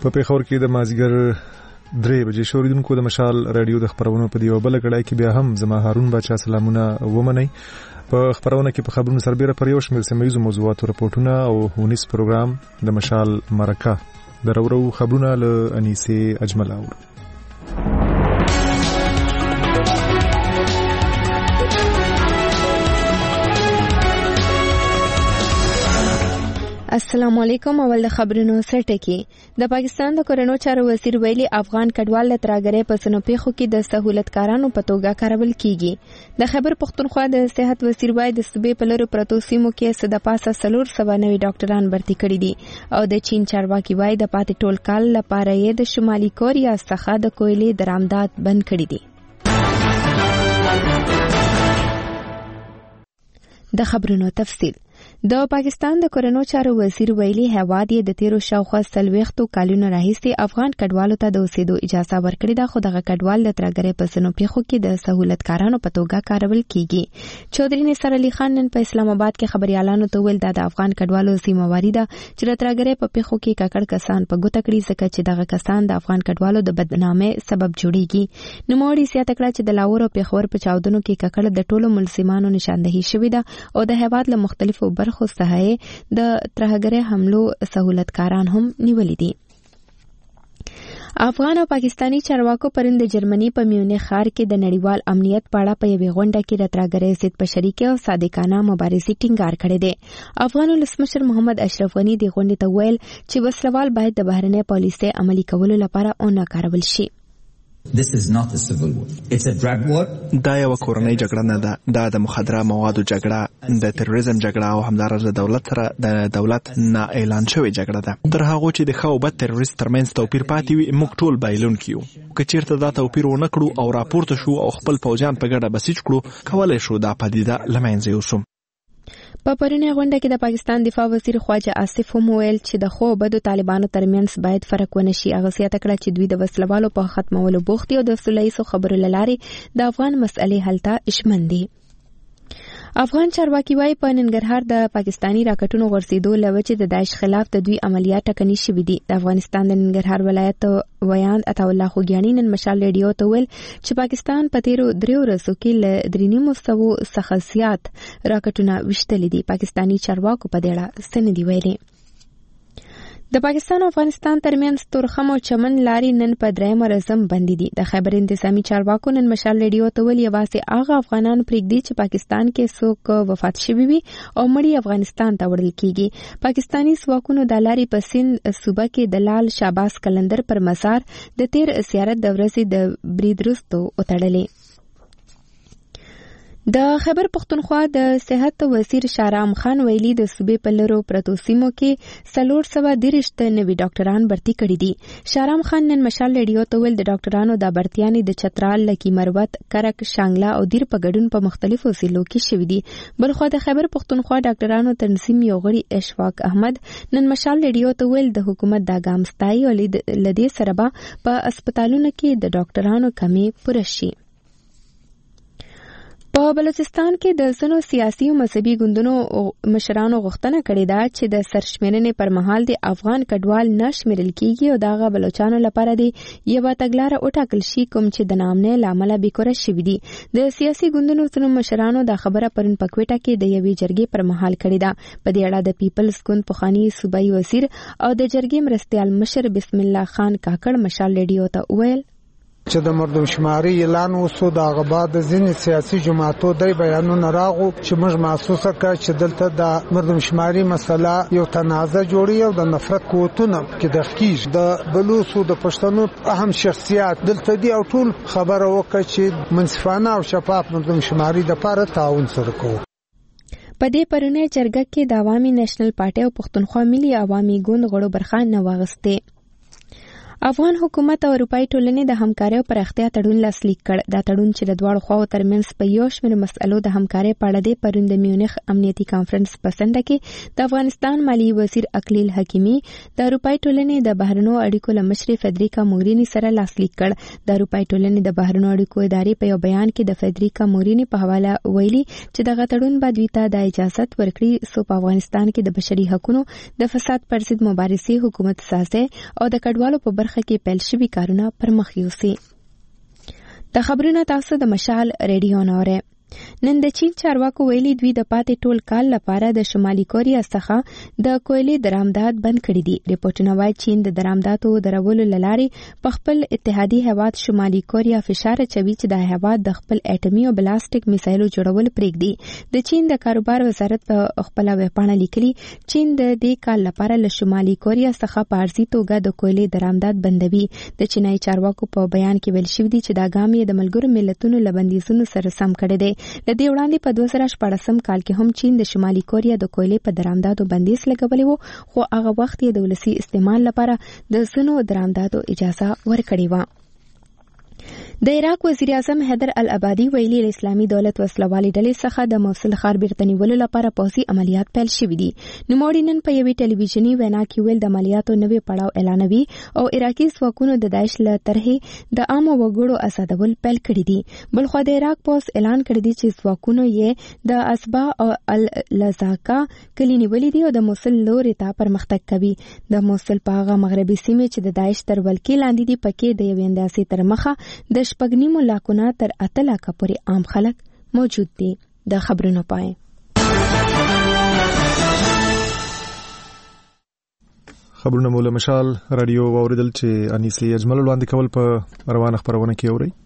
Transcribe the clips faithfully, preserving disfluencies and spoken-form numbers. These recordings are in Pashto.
په پیښور کې د مازیګر درې بجې شوریدونکو د مشال رادیو د خبرونو په دیو بل کړای کې بیا هم زما هارون بچا سلامونه ومني. په خبرونه کې په خبرونو سربېره پر یو شمېر سیمه‌یزو موضوعاتو رپورټونه او هونیس پروګرام د مشال مرکه درورو خبرونه له انیسه اجمل اور. السلام علیکم. اول د خبرونو سرټکی. د پاکستان د کورونو چارو وزیر ویلي افغان کډوال له ترګرې په سنو پیخو کې د سہولتکارانو په توګه کارول کیږي. د خیبر پختونخوا د صحت وزیر وای د صوبې په لورو پرتو سیمو کې صد پاسه سلور سبا نوي ډاکټران برتي کړي دي او د چین چارواکي وای د پاتې ټول کال لپاره یې د شمالي کوریا څخه د کویلې درآمدات بند کړي دي. د خبرونو تفصیل. د پاکستان د کورونو چارو وزیر ویلي هواد یې د تیرو شاوخوا سلويختو کالونو راهیسې افغان کډوالو ته د اوسېدو اجازه ورکړې ده، خو دغه کډوال د ترګرې په سنو پیخو کې د سہولتکارانو په توګه کارول کیږي. چودري نثار علي خان نن په اسلام آباد کې خبريالانو ته ویل د افغان کډوالو ذمہواری ده چې د ترګرې په پیخو کې ککړ کسان په ګوته کړي، ځکه چې دغه کسان د افغان کډوالو د بدنامۍ سبب جوړيږي. نوموړي زیاته کړه چې د لاهور او پیښور په چاودنو کې ککړ د ټولو ملزمانو نشاندهي شوې ده او د هواد له مختلفو برخو څخه د ترهګرۍ حملو سہولتکاران هم نیولې دي. افغان او پاکستانی چارواکو پرند د جرمني په میونخ ښار کې د نړیوال امنیت په اړه په یوې غونډه کې د ترهګرۍ ضد په شریکه او صادقانه مبارزې ټینګار کړی دی. افغان ولسمشر محمد اشرف غني د غونډې ته ویل چې وسلوال باید د بهرنۍ پالیسۍ عملي کولو لپاره ونه کارول شي. This is not a civil war. It's a drug war. دا یو کورنۍ جګړه نه ده، دا د مخدره موادو جګړه، د تروریزم جګړه او همدارس د دولت سره د دولت نه اعلان شوی جګړه ده. تر هغه چې د ښه او بد تروریست ترمنځ توپیر پاتې وي، موږ ټول بایلون کیو. که چیرته دا توپیر ونه کړو او راپورته شو او خپل پوجان په ګډه بسیج کړو، کولای شو دا پدیده لمنځه یوسو. په پرونی غونډه کې د پاکستان دفاع وزیر خواجه آصف هم ویل چې د خو بدو طالبانو ترمنځ باید فرق ونه شي. هغه زیاته کړه چې دوی د وسلوالو په ختمولو بوخت دي او د سولهییزو خبرو له لارې د افغان مسئلې حل ته ژمن دي. افغان چارواکي وايي په ننګرهار د پاکستانی راکټونو غورځېدو له وجې د داعش خلاف د دوی عملیات ټکني شوي دي. د افغانستان د ننګرهار ولایت ویاند عطاالله خوږیاني نن مشال ریډیو ته ویل چې پاکستان په تیرو دریو ورځو کې له درې نیمو سوو څخه زیات راکټونه ویشتلي دي. پاکستانی چارواکو په دې اړه څه نه دي ویلي. د پاکستان او افغانستان ترمنځ تورخم او چمن لارې نن په درېیم ورځم بندې دي. د خیبر انتظامی چارواکو نن مشال ریډیو ته ویل یوازې هغه افغانان پرېږدي چې پاکستان کې څوک وفات شوي وي او مړي افغانستان ته وړل کیږي. پاکستانی ځواکونو د لارې په سند صوبه کې د لال شاباس کلندر پر مزار د تیر زیارت د ورځې د برید وروسته وتړلې. د خیبر پختونخوا د صحت وزیر شارام خان ویلي د صوبې په لرو پرتو سیمو کې څلور سوه دېرش نوي ډاکټران برتي کړي دي. شارام خان نن مشال ریډیو ته ویل د ډاکټرانو د برتیانې د چترال، لکی مروت، کرک، شانګله او دیر په ګډون په مختلفو ضلعو کې شوي دي. بلخوا د خیبر پختونخوا ډاکټرانو تنظیم یو غړي اشفاق احمد نن مشال ریډیو ته ویل د حکومت د ګام ستایي او لدې سره به په هسپتالونو کې د ډاکټرانو کمی پوره شي. په بلوچستان کې د ځینو سیاسي او مذهبي ګوندونو مشرانو غوښتنه کړې ده چې د سرشمېرنې پر مهال د افغان کډوال نه شمیرل کیږي او دغه بلوچانو لپاره د یوه تګلاره وټاکل شي کوم چې د ناامنۍ له امله بیکوره شوي دي. د سیاسي ګوندونو ځینو مشرانو دا خبره پرون په کوټه کې د یوې جرګې پر مهال کړې ده. په دې اړه د پیپلز ګوند پخواني صوبایي وزیر او د جرګې مرستیال مشر بسم الله خان کاکړ مشال ریډیو ته وویل چې د مردم شماري اعلان وسو د غبا د ځینې سیاسي جماعتو د بیانونو راغو چې موږ محسوسه کړ چې دلته د مردم شماري مسله یو تنازع جوړي او د نفرت قوتونه کې د خکیج د بلوسو د پښتنو اهم شخصیات دلته دی او ټول خبره وکړه چې منصفانه او شفاف مردم شماري د لپاره تعاون سره کوو. په دې پرونی جرګه کې د عوامي نېشنل پارټي او پښتونخوا ملي عوامي ګوند غړو برخه نه واغسته. افغان حکومت او اروپאי ټولنې د همکارۍ او پراختیا تړون لاسلیک کړ. دا تړون چې د دواړو خواو ترمنځ په یو شمېر مسألو د همکارۍ په اړه د پرون د میونخ امنیتي کانفرنس په څنډه کې د افغانستان مالی وزیر اقلیل حکیمي د اروپאי ټولنې د بهرنیو اړیکو له مشرې فدریکا موګرینی سره لاسلیک کړ. د اروپאי ټولنې د بهرنیو اړیکو ادارې په یو بیان کې د فدریکا موګرینی په حواله ویلي چې دغه تړون به دوی ته د اجازه ورکړي څو په افغانستان کې د بشري حقوقو د فساد پر ضد مبارزې حکومت سازي او د کډوالو په برخه کې پیل شوي کارونه پرمخ یوسي. د خبرونو تاسو د مشال ریډیو نوره. نن د چین چارواکو ویلي دوی د پاتې ټول کال لپاره د شمالي کوریا څخه د کویلې درآمدات بند کړي دي. ریپورتونه وايي چین د درآمداتو درولو لارې په خپل اتحادي هیواد شمالي کوریا فشار اچوي چې د هیواد د خپل اټومي او بلاستیک میسایلو جوړول پرېږدي. د چین د کاروبار وزارت په خپل ویبپاڼه لیکلي چین د دې کال لپاره له شمالي کوریا څخه په عرضي توګه د کویلې درآمدات بندوي. د چینایي چارواکو په بیان کې ویل شوی دی چې دا ګام یې د ملګرو ملتونو له بندیزونو سره سم کړی دی. د دې وړاندې په دوه زره شپاړسم کال کې هم چین د شمالي کوریا د کویلې په درآمداتو بندیز لګولی وو خو هغه وخت یې د ولسي استعمال لپاره د ځینو درآمداتو اجازه ورکړې وه. د عراق وزیر اعظم حیدر العبادي ویلي له اسلامي دولت وسلوالي ډلې څخه د موصل ښار بیرته نیولو لپاره پوځي عملیات پیل شوي دي. نوموړي نن په یوې ټلویزیوني وینا کې ویل د عملیاتو نوی پړاو اعلانوي او عراقي ځواکونو د داعش له طرحې د عامو وګړو آزادول پیل کړي دي. بلخوا د عراق پوځ اعلان کړی دی چې ځواکونو یې د اسبا او اللذاکا کلي نیولي دي او د موصل لوري ته پرمختګ کوي. د موصل په هغه مغربي سیمې چې د داعش تر ولکې لاندې دي پکې د یوې اندازې تر مخه د شپږنیمو لاکونه تر اته لاکه پورې عام خلک موجود دي. د خبرونو پای. خبرونه مو له مشال رادیو واوریدل چې انیسي اجمل وړاندې کول په روانه خبرونه کې اوري.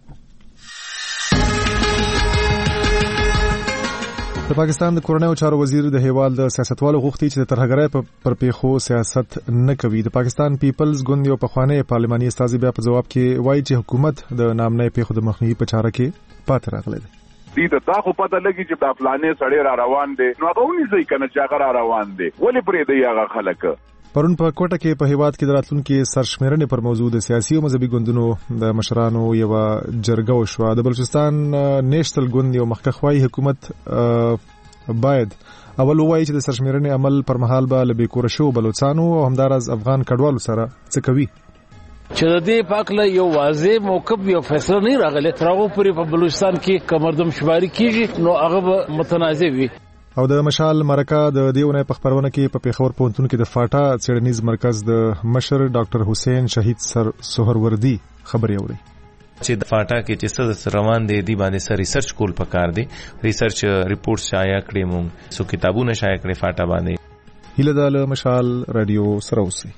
د پاکستان د کورنیو چارو وزیر د هیواد د سیاستوالو غوښتي چې د ترهګرۍ پر پیښو سیاست نه کوي. د پاکستان پیپلز ګوند یو پخوانی پارلماني استازي بیا په جواب کې وایي چې حکومت د نامنۍ پیښو د مخنیوي په چاره کې پاتې راغلی دی. دې ته تا خو پته لګي چې د فلانې سړی را روان دی نو هغه ونیسئ کنه چې هغه را روان دی ولې پرېږدئ هغه خلک. پرون په کوټه کې په هیواد کې د راتلونکي سرشمیرنې پر موضوع د سیاسي او مذهبي ګوندونو د مشرانو یو جرګه وشوه. د بلوچستان نیشنل ګوند یو مخکښ وایي حکومت باید اول وایي چې د سرشمیرنې عمل پر مهال به له بیکوره شو بلوچستانو او همدارز افغان کډوالو سره څه کوي. چې د دې په اړه یو واضح موقف یو فیصله نه راغلی تر هغه پورې په بلوچستان کې کمردم شماري کیږي نو هغه به متنازع وي. او د مشال مرکه د دیونه په خبرونه کې په پیښور پوهنتون کې د فاټا څېړنیز مرکز د مشر ډاکټر حسین شهید سر سهروردی خبري اوري چې د فاټا کې چې څه روان دي دی باندې سر ریسرچ کول پکار دي. ریسرچ ریپورټ شایع کړي مونږ سو کتابونه شایع کړي فاټا باندې. هله د مشال رادیو سره اوسئ.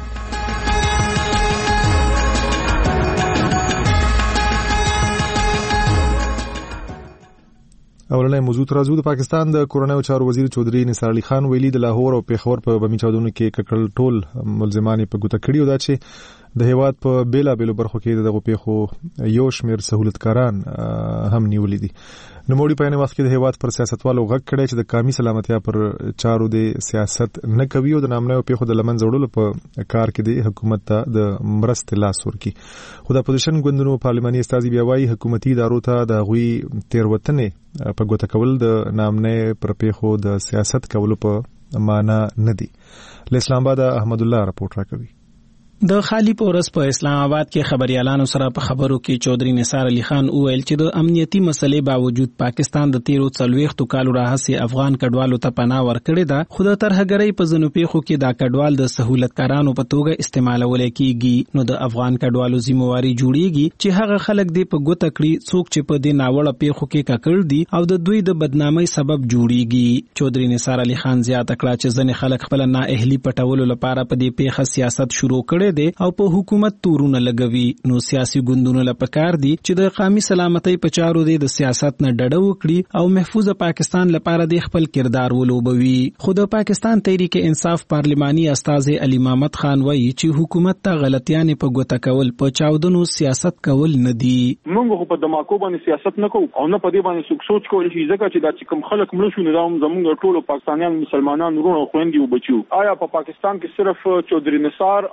اولنۍ موضوع ترازو د پاکستان د کورنیو چارو وزیر چودري نثار علي خان ویلي د لاهور او پیښور په بمی چاودنو کې ککړ ټول ملزمان په ګوته کړي او دا چې د هیواد په بیلا بیلو برخو کې دغه پیښو یو شمیر سہولتکاران هم نیولې دي. نوموړي په یوه وخت کې د هیواد پر سیاستوالو غږ کړی چې د قومي سلامتیا پر چارو د سیاست نه کوي او د نامنیو پیښو د لمنځه وړلو په کار کې د حکومت ته د مرستې لاس ورکړي. خو د اپوزیشن ګوندونو پارلماني استازي بیا وایي حکومتي ادارو ته د هغوی تېروتنې په ګوته کول د نامنۍ پر پیښو د سیاست کولو په معنا نه دي. له اسلام آباد احمد الله راپورټ راکوي. د خالی پورس په اسلام آباد کې خبريالانو سره په خبرو کې چودري نثار علي خان وویل چې د امنیتي مسلې باوجود پاکستان د تیرو څلوېښتو کالو راهیسې افغان کډوالو ته پناه ورکړې ده خو د ترهګرۍ په ځینو پیښو کې دا کډوال د سہولتکارانو په توګه استعمالول کېږي. نو د افغان کډوالو ذمہواري جوړیږي چې هغه خلک دې په ګوته کړي څوک چې په دې ناوړه پیښو کې ککړ دي او د دوی د بدنامۍ سبب جوړیږي. چودري نثار علي خان زیاته کړه چې ځینې خلک خپل نااهلي پټولو لپاره په دې پیښه سیاست شروع کړي دي او په حکومت تورونه لګوي. نو سیاسي ګوندونو لپاره دي چې د قومي سلامتۍ په چارو د سیاست نه ډډه وکړي او محفوظ پاکستان لپاره د خپل کردار ولوبوي. خو د پاکستان تحریک انصاف پارلماني استاد علي محمد خان وایي چې حکومت ته غلطیانې په ګوته کول په چاودنو سیاست کول نه دي. موږ په دماکو باندې سیاست نه کوو او نه په دې باندې څوک سوچ کوي چې ځکه چې دا چې کوم خلک مړ شو نظام زموږ ټولو پاکستانیان مسلمانان ورونو خويندې وبچو. آیا په پاکستان کې صرف چودري نثار او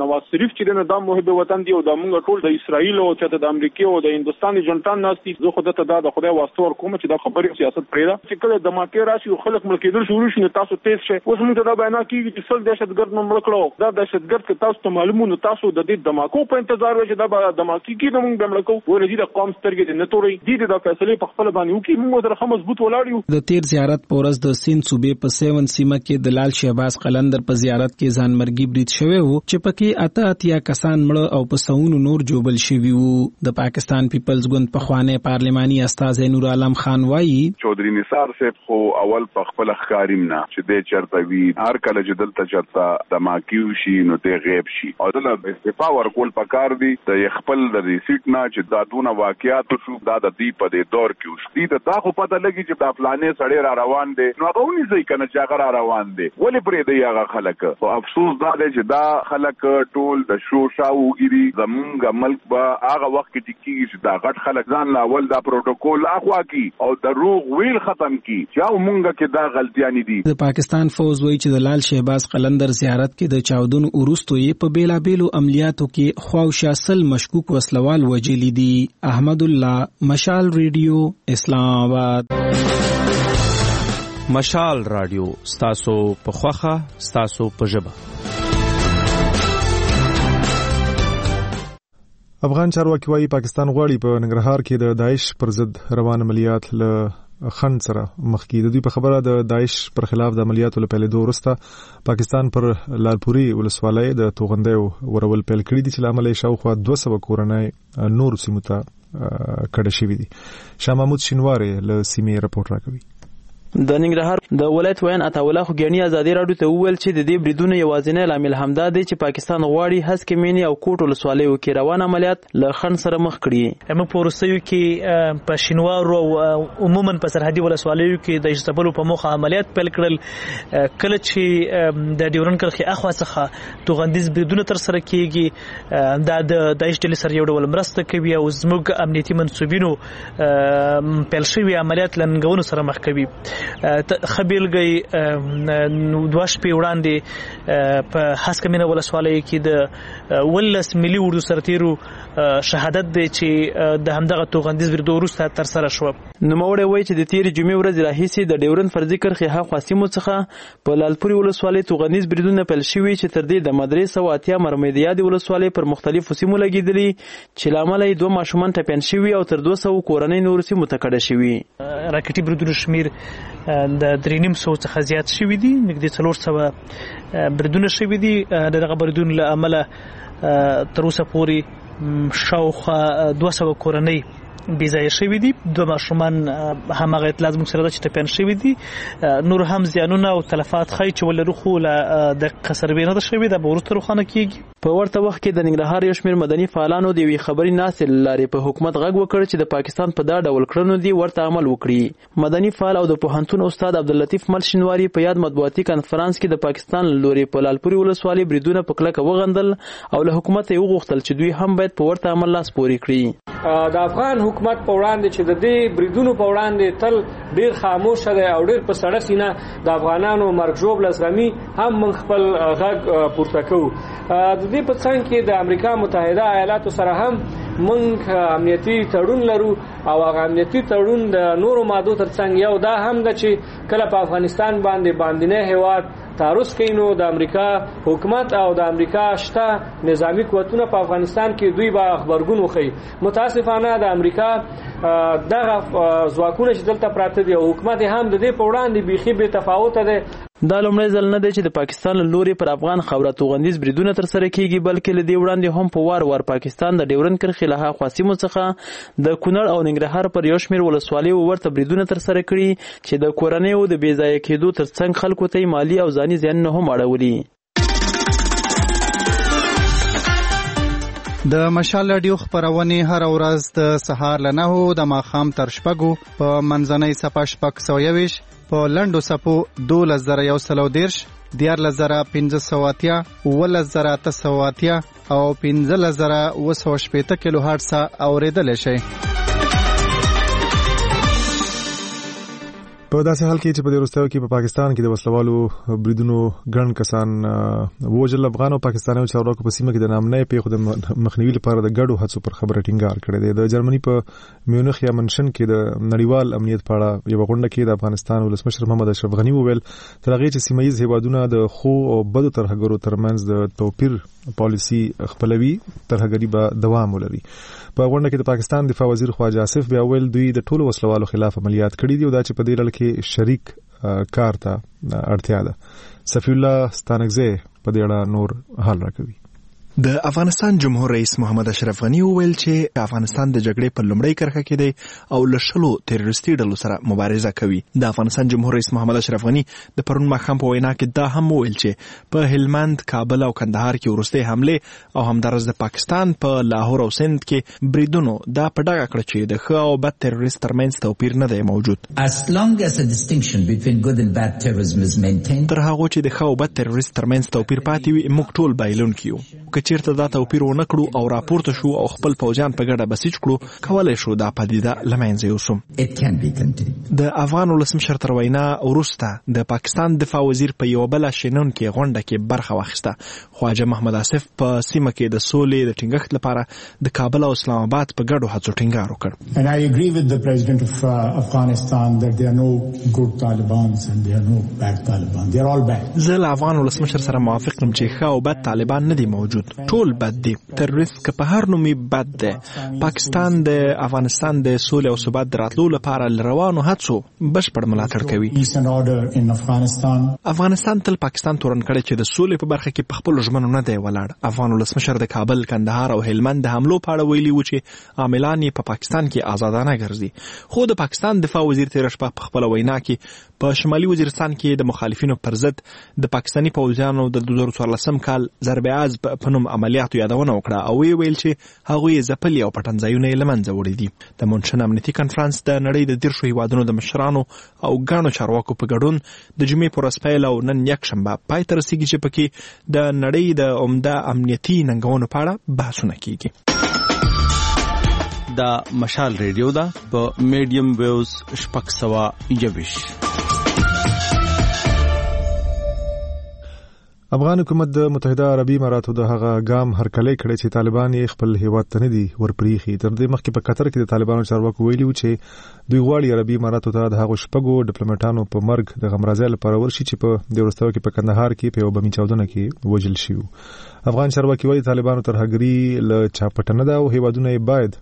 نواز شریف چې د محب وطن دی او د موږ ټول د اسرائیل او چې د امریکا او د هندستان جنټان ناستي زه خو دته د خدای واسطه ور کوم چې د خبرې سیاست پرېدا چې کله د ماکې راشي او خلک ملکیدل شروع شي تاسو تیز شي اوس موږ دا بیان کیږي چې څل دهشتګرد نوم ورکړو دا دهشتګرد چې تاسو ته معلومونه تاسو د دې دماکو په انتظار وای چې دا دماکي کې موږ بملکو ورې د قوم سترګې نه توري دي د فیصله په خپل باندې وکي موږ سره مضبوط ولاړ یو. د تیر زیارت پورس د سیند صوبې په سیون سیمه کې د لال شهباز قلندر په زیارت کې ځانمرګي برید شوی وو چې پکې اته اتیا کسان مړه او په سونو نور جوبل شوی وو. د پاکستان پیپلز ګوند په خوانه پارلماني استاد نور عالم خان وایي چودري نثار صاحب خو اول په خپل ښکاریم نه چې د چرته وی هر کله چې دلته چرته دماکیو شي نو ته غیب شي او دلته استعفا ورکول پکار دی د خپل د ریسیټ نه چې دادونه واقعیات شو دا د دې په دې دور کې وشتي دا خو پته لګي چې د فلانې سړی را روان دي نو هغه ونی ځای کنه چې هغه را روان دي ولې پرې دی هغه خلک او افسوس دا دی چې دا خلک ټول د شو شاوګيري زمونږ ملک به هغه وخت کې کیږي چې دا غټ خلک ځان لاول دا پروتوکول اخوا کی او دروغ ویل ختم کی چې مونږه کې دا غلطیاں دي. د پاکستان فوز وایي چې د لال شهباز قلندر زیارت کې د چاودنو ورستو یې په بیلا بیلو عملیاتو کې خواوشا سل مشکوک وسلوال وجلی دي. احمد الله، مشال ریډیو، اسلام آباد. مشال رادیو ستاسو په خوخه ستاسو په ژبه. افغان چارواکي وايي پاکستان غواړي په ننګرهار کې د داعش پر ضد روان عملیات له خند سره مخکې د دوی په خبره د داعش پر خلاف د عملیاتو له پیلېدو وروسته پاکستان پر لالپوري ولسوالۍ د توغندیو ورول پیل کړي دي چې له امله یې شاوخوا دوه سوه کورنۍ نورو سیمو ته کډه شوي دي. شاه محمود شینوارې له سیمې رپورټ راکوي. د ننګرهار د ولایت وین عطاالله خوګیانی ازادي راډیو ته وویل چې د دې بریدونو یوازینی لامل همدا دی چې پاکستان غواړي هسکې مینی او کوټ ولسوالیو کې روان عملیات له خنډ سره مخ کړي. موږ په وروستیو کې په شینوارو او عموما په سرحدي ولسوالیو کې د اجتبلو په موخه عملیات پیل کړل. کله چې د ډیورن کرښې اخوا څخه توغندیز بریدونه تر سره کیږي دا د داعش ډلې سره یو ډول مرسته کوي او زموږ امنیتي منسوبینو پیل شوي عملیات له ننګونو سره مخ کوي. خبيلګي دوه شپې وړاندې په هسکمینه ولسوالۍ کې د ولس ملي اردو سرتیرو شهادت دی چې د همدغه توغندیز بریدو وروسته تر سره شو. نوموړی وایي چې د تیرې جمعې ورځې راهیسې د ډیورن فرضي کرښې هاخوا سیمو څخه په لالپوري ولسوالۍ توغندیز بریدونه پیل شوي چې تر دې د مدرې سوه اتیا مرمیدیادې ولسوالۍ پر مختلفو سیمو لګېدلي چې له امله یې دوه ماشومان ټپیان شوي او تر دوه سوو کورنۍ نورو سیمو ته کډه شوي. راکټي بریدونو شمیر د درې نیم سوو څخه زیات شوي دي، نږدې څلور سوه بریدونه شوي دي. د دغه بریدونو له امله تر اوسه پورې شاوخوا دوه سوه کورنۍ بې ځایه شوي دي. دوه ماشومان هماغه اطلاع زموږ سره ده چې ټپیان شوي دي. نور هم زیانونه او تلفات ښایي چې ولرو خو له دقیقه سروې نه ده شوې، دا به وروسته روښانه کیږي. په ورته وخت کې د ننګرهار یو شمېر مدني فعالانو د یوې خبرې ناستې له لارې په حکومت غږ وکړ چې د پاکستان په دا ډول کړنو دي ورته عمل وکړي. مدني فعال او د پوهنتون استاد عبداللطیف مل شینواري په یاد مطبوعاتي کنفرانس کې د پاکستان له لورې په لالپوري ولسوالۍ بریدونه په کلکه وغندل او له حکومت یې وغوښتل چې دوی هم باید په ورته عمل لاس پورې کړي. د افغان حکومت په وړاندې چې د دې بریدونو په وړاندې تل ډیر خاموشه دی او ډیر په سړه سینه د افغانانو مرګ ژوبله زغمي، هم موږ خپل غږ پورته کوو. د دې په څنګ کې د امریکا متحده ایالاتو سره هم موږ امنیتي تړون لرو او هغه امنیتي تړون د نورو مادو تر څنګ یو دا هم ده چې کله په افغانستان باندې باندې هیواد تعرض کوي نو د امریکا حکومت او د امریکا شته نظامی قوتونه په افغانستان کې دوی به خبرګون وخی. متاسفانه د امریکا دغه ځواکونه چې دلته پراته دي او حکومت هم د دې په وړاندې بیخي بې تفاوته ده. دا لومړی ځل نه دی چې د پاکستان له لوري پر افغان خاوره توغندیز بریدونه تر سره کیږي، بلکې له دې وړاندې هم په وار وار پاکستان د ډیورن کرښې له هاخوا سیمو څخه د کونړ او ننګرهار پر یو شمېر ولسوالیو ورته بریدونه تر سره کړي چې د کورنیو د بې ځایه کېدو تر څنګ خلکو ته مالي او ځاني زیانونه هم اړولي. د مشال رادیو خبرونه هر ورځ د سهار له نهو د ماښام تر شپږو په منځنۍ صفه شپږ سوه یویشت په لنډو صفو دولس زره یو سل او دېرش، دیارلس زره پنځه سوه اتیا، اوولس زره اته سوه اتیا او پنځلس زره اوه سوه شپېته کیلو هرټز اورېدلی شئ. په داسې حال کې چې په دې وروستیو کې په پاکستان کې د وسلوالو بریدونو ګڼ کسان ووژل. افغان او پاکستاني چارواکو په سیمه کې د نامنۍ پیښو د مخنیوي لپاره د ګډو هڅو پر خبره ټینګار کړی دی. د جرمني په میونخ یا منشن کې د نړیوال امنیت په اړه یو غونډه کې د افغانستان ولسمشر محمد اشرف غني وویل تر هغې چې سیمه ییز هیوادونه د ښو او بدو ترهګرو ترمنځ د توپیر پالیسي خپلوي ترهګري به دوام ولري. په غونډه کې د پاکستان دفاع وزیر خواجه آصف بیا ویل دوی د ټولو وسلوالو خلاف عملیات کړي دي او دا چې په دې ډول کې شریک کار ته اړتیا ده. صفی الله ستانکزی په دې اړه نور حال راکوي. د افغانستان جمهور رئیس محمد اشرف غني وویل چې افغانستان د جګړې په لومړۍ کرښه کې دی او له شلو تروریستي ډلو سره مبارزه کوي. د افغانستان جمهور رئیس محمد اشرف غني د پرون ماښام په وینا کې دا هم وویل چې په هلمند، کابل او کندهار کې وروستۍ حملې او همدارس د پاکستان په لاهور او سند کې بریدونو دا په ډاګه کړه چې د ښه او بد تروریست ترمنځ توپیر نه دی موجود. As long as a distinction between good and bad terrorism is maintained, تر هغه چې د ښه او بد تروریست ترمنځ توپیر پاتې وي موږ ټول بایلونکي یو. چیرته دا توپیر ونه کړو او راپورته شو او خپل پوځیان په ګډه بسیج کړو کولای شو دا پدیده له منځه یوسو. د افغان ولسمشر تر وینا وروسته د پاکستان دفاع وزیر په یو بل شینونکې غونډه کې برخه واخیسته. خواجه محمد آصف په سیمه کې د سولې د ټینګښت لپاره د کابل او اسلام آباد په ګډو هڅو ټینګار وکړ. And I agree with the president of uh, Afghanistan that there are no good Talibans and there are no bad Taliban. They are all bad. زه له افغان ولسمشر سره موافق یم چې ښه او بد طالبان نه دي موجود. ټول بد دي. تروریست که په هر نومي بد دی. پاکستان د افغانستان د سولې او ثبات د راتلو لپاره روانو هڅو بشپړ ملاتړ کوي. افغانستان تل پاکستان تورن کړی چې د سولې په برخه کې په خپلو ژمنو نه دی ولاړ. افغان ولسمشر د کابل، کندهار او هلمند د حملو په اړه ویلي و چې عاملان یې په پاکستان کې آزادانه ګرځي. خو د پاکستان دفاع وزیر تېره شپه په خپله وینا کې په شمالي وزیرستان کې د مخالفینو پر ضد د پاکستاني پوځیانو د دوه زره څوارلسم کال ضرب عزب په نوم عملیاتو یادونه وکړه او وی ویل چې هغوی ځپلي او پټنځایونه یې له منځه وړي دي. د منشن امنیتي کنفرانس د نړۍ د دیرشو هیوادونو د مشرانو او ګڼو چارواکو په ګډون د جمعې په ورځ پیل او نن یکشنبه پای ته رسیږي چې پکې د نړۍ د عمده امنیتي ننګونو په اړه بحثونه کیږي. دا مشال ریډیو ده په میډیم ویوز شپږ سوه یوویش. افغان حکومت د متحده عربي اماراتو د هغه ګام هرکلی کړی چې طالبان یې خپل هیواد ته نه دي ورپریخي. تر دې مخکې په قطر کې د طالبانو چارواکو ویلي و چې دوی غواړي عربي اماراتو ته د هغو شپږو ډیپلوماټانو په مرګ د غمرازۍ لپاره ورشي چې په دې وروستیو کې په کندهار کې په یوه بمي چاودنه کې وژل شوي. افغان چارواکي وایي طالبانو ترهګري له چاپټه نه ده او هیوادونه یې باید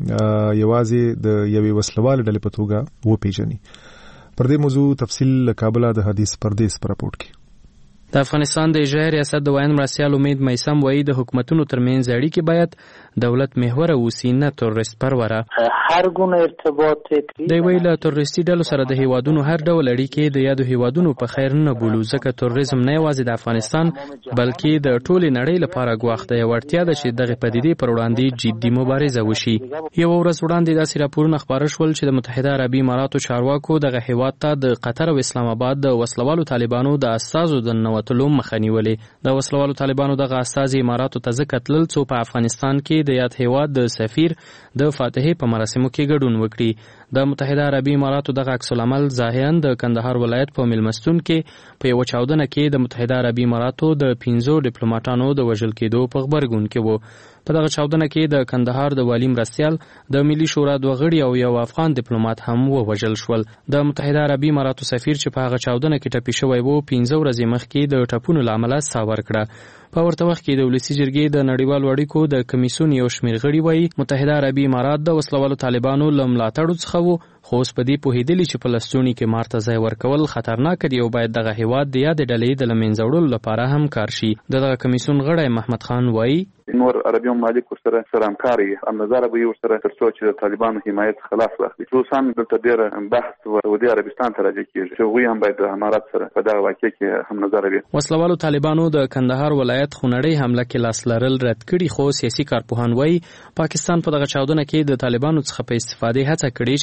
یوازې د یوې وسلوالې ډلې په توګه وپیژني. پر دې موضوع تفصیل له کابله د حدیث پردیس په راپورټ کې. د افغانستان د اجرایي ریاست د وایي مرستیال امید میثم وایي د حکومتونو ترمنځ اړیکې باید دولت محوره اوسي نه تروریست پروره. هر گونه ارتباط دی ویل له تروریستي ډلو سره د هیوادونو هر ډول اړیکې د یادو هیوادونو په خیر نه بولو ځکه تروریزم نه یوازې د افغانستان بلکې د ټولې نړۍ لپاره ګواښ دی. وړتیا ده چې دغه پدیدې پر وړاندې جدي مبارزه وشي. یو ورځ وړاندې داسې راپورونه خپاره شول چې د متحده عربي اماراتو چارواکو دغه هیواد ته د قطر او اسلام آباد د وسلوالو طالبانو د استازو د ننوتلو مخه نیولې. د وسلوالو طالبانو دغه استازي اماراتو ته ځکه تلل څو په افغانستان کې د یاد هیواد د سفیر د فاتحې په مراسمو کې ګډون وکړي. د متحده عربي اماراتو دغه عکس العمل ظاهرا د کندهار ولایت په میلمستون کې په یو چاودنه کې د متحده عربي اماراتو د پنځو ډیپلوماټانو د وژل کېدو په خبرګون کې وو. په دغه چاودنه کې د کندهار د والی مرستیال، د ملي شورا دوه غړي او یو افغان ډیپلوماټ هم ووژل شول. د متحده عربي اماراتو سفیر چې په هغه چاودنه کې ټپي شوی وو پنځه ورځې مخکې د ټپونو له امله ساه ورکړه. په ورته وخت کې د ولسي جرګې د نړیوالو اړیکو د کمیسیون یو شمېر غړي وایي متحده عربي امارات د وسلوالو طالبانو له ملاتړو څخه وو خو اوس په دې پوهېدلي چې په لستوڼي کې مارته ځای ورکول خطرناک دي او باید دغه هیواد د یادې ډلې د له منځه وړلو لپاره هم کار شي. د دغه کمیسیون غړی محمد خان وایي نور عربي ممالک ورسره سره همکاري هم نظر به یو سره تر څو چې د طالبانو حمایت خلاص واخلي. خصوصا دلته ډېر بحث سعودي عربستان ته راځي کېږي چې هغوی هم باید د امارات سره په دغه واقع کې هم نظر وي. وسلوالو طالبانو د کندهار ولایت خونړۍ حمله کې لاس لرل رد کړي خو سیاسي کارپوهان وایي پاکستان په دغه چاودنه کې د طالبانو څخه په استفادې هڅه کړې چې د افغانستان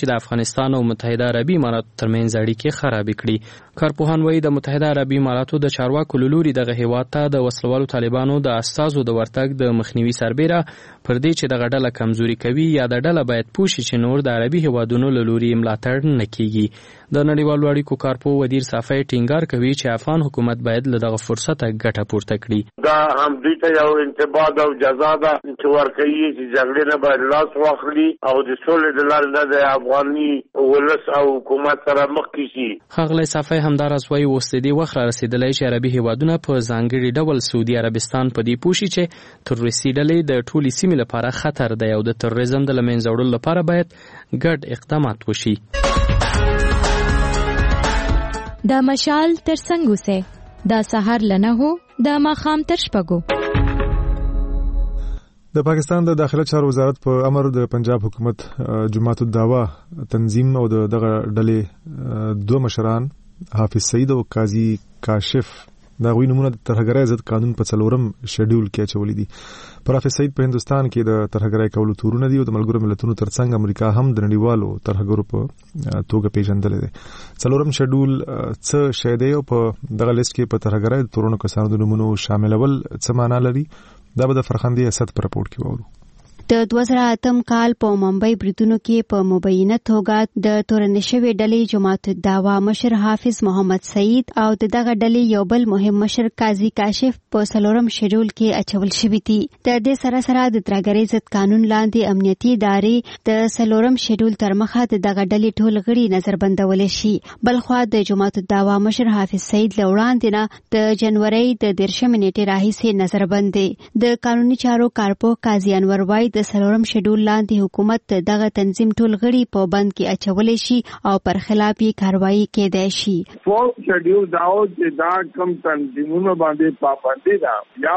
افغانستان او متحده عربي اماراتو ترمنځ اړیکې خراب کړي. کارپوهان وایي د متحده عربي اماراتو د چارواکو له لوري دغه هیواد ته د وسلوالو طالبانو د استازو د ورتګ د مخنیوي سربیره پر دې چې دغه ډله کمزوري کوي یا د ډله باید پوه شي چې نور د عربي هیوادونو له لوري ملاتړ نه کیږي. د نړیوالو اړیکو کارپو ودیر صافی ټینګار کوي چې افغان حکومت باید له دغه فرصته ګټه پورته کړي. دا هم دوی ته یو انتباه او جزا ده چې ورکوي چې جګړې نه باید لاس واخلي او د سولې د لارې نه د افغاني ولس او حکومت سره مخکې شي. ښاغلی صافی همداراز وایي اوس د دې وخت را رسېدلی چې عربي هیوادونه په ځانګړي ډول سعودي عربستان په دې پوه شي چې تروریستي ډلې د ټولې سیمې لپاره خطر دی او د تروریزم د له منځه وړلو لپاره باید ګډ اقدامات وشي. د مشال تر څنګ اوسئ، د سهار له نهو د ماښام تر شپږو. د پاکستان د داخله چارو وزارت په امر د پنجاب حکومت جماعت الدعوا تنظیم او دغه ډلې دوه مشران حافظ سعید او قاضي کاشف دا غوی نمونه د ترهګرۍ ضد قانون په څلورم شیډول کې اچولې دي. پر حافظ سعید په هندستان کې د ترهګرۍ کولو تورونه دي او د ملګرو ملتونو ترڅنګ امریکا هم د نړیوالو ترهګرو په توګه پیژندل دي. څلورم شیډول څه شی دی او په دغه لیست کې په ترهګرۍ د تورونو کسانو د نومونو شاملول څه معنا لري؟ دا به د فرخندې اسد په راپورټ کې وورو. د دوه زره اتم کال په ممبئی بریدونو کې په مبینه توګه د تورن شوی ډلې جماعت الدعوا مشر حافظ محمد سعید او دغه ډلې یو بل مهم مشر قاضي کاشف په څلورم شیډول کې اچول شوی دي. د دې سره سره د ترهګرۍ ضد قانون لاندې امنیتي ادارې د څلورم شیډول تر مخه د دغه ډلې ټول غړي نظربندول شي. بلخوا د جماعت الدعوا مشر حافظ سعید له وړاندې نه د جنوري د دیرشمې نیټې راهیسې نظربند دی. د قانوني چارو کارپو قاضي انور وای د سلورم شیډول لاندې حکومت دغه تنظیم ټول غړي په بند کې اچولای شي او پر خلاف یې کاروایی کېدای شي. فورث شیډول دا او چې دا کم تنظیمونه باندې پابندي ده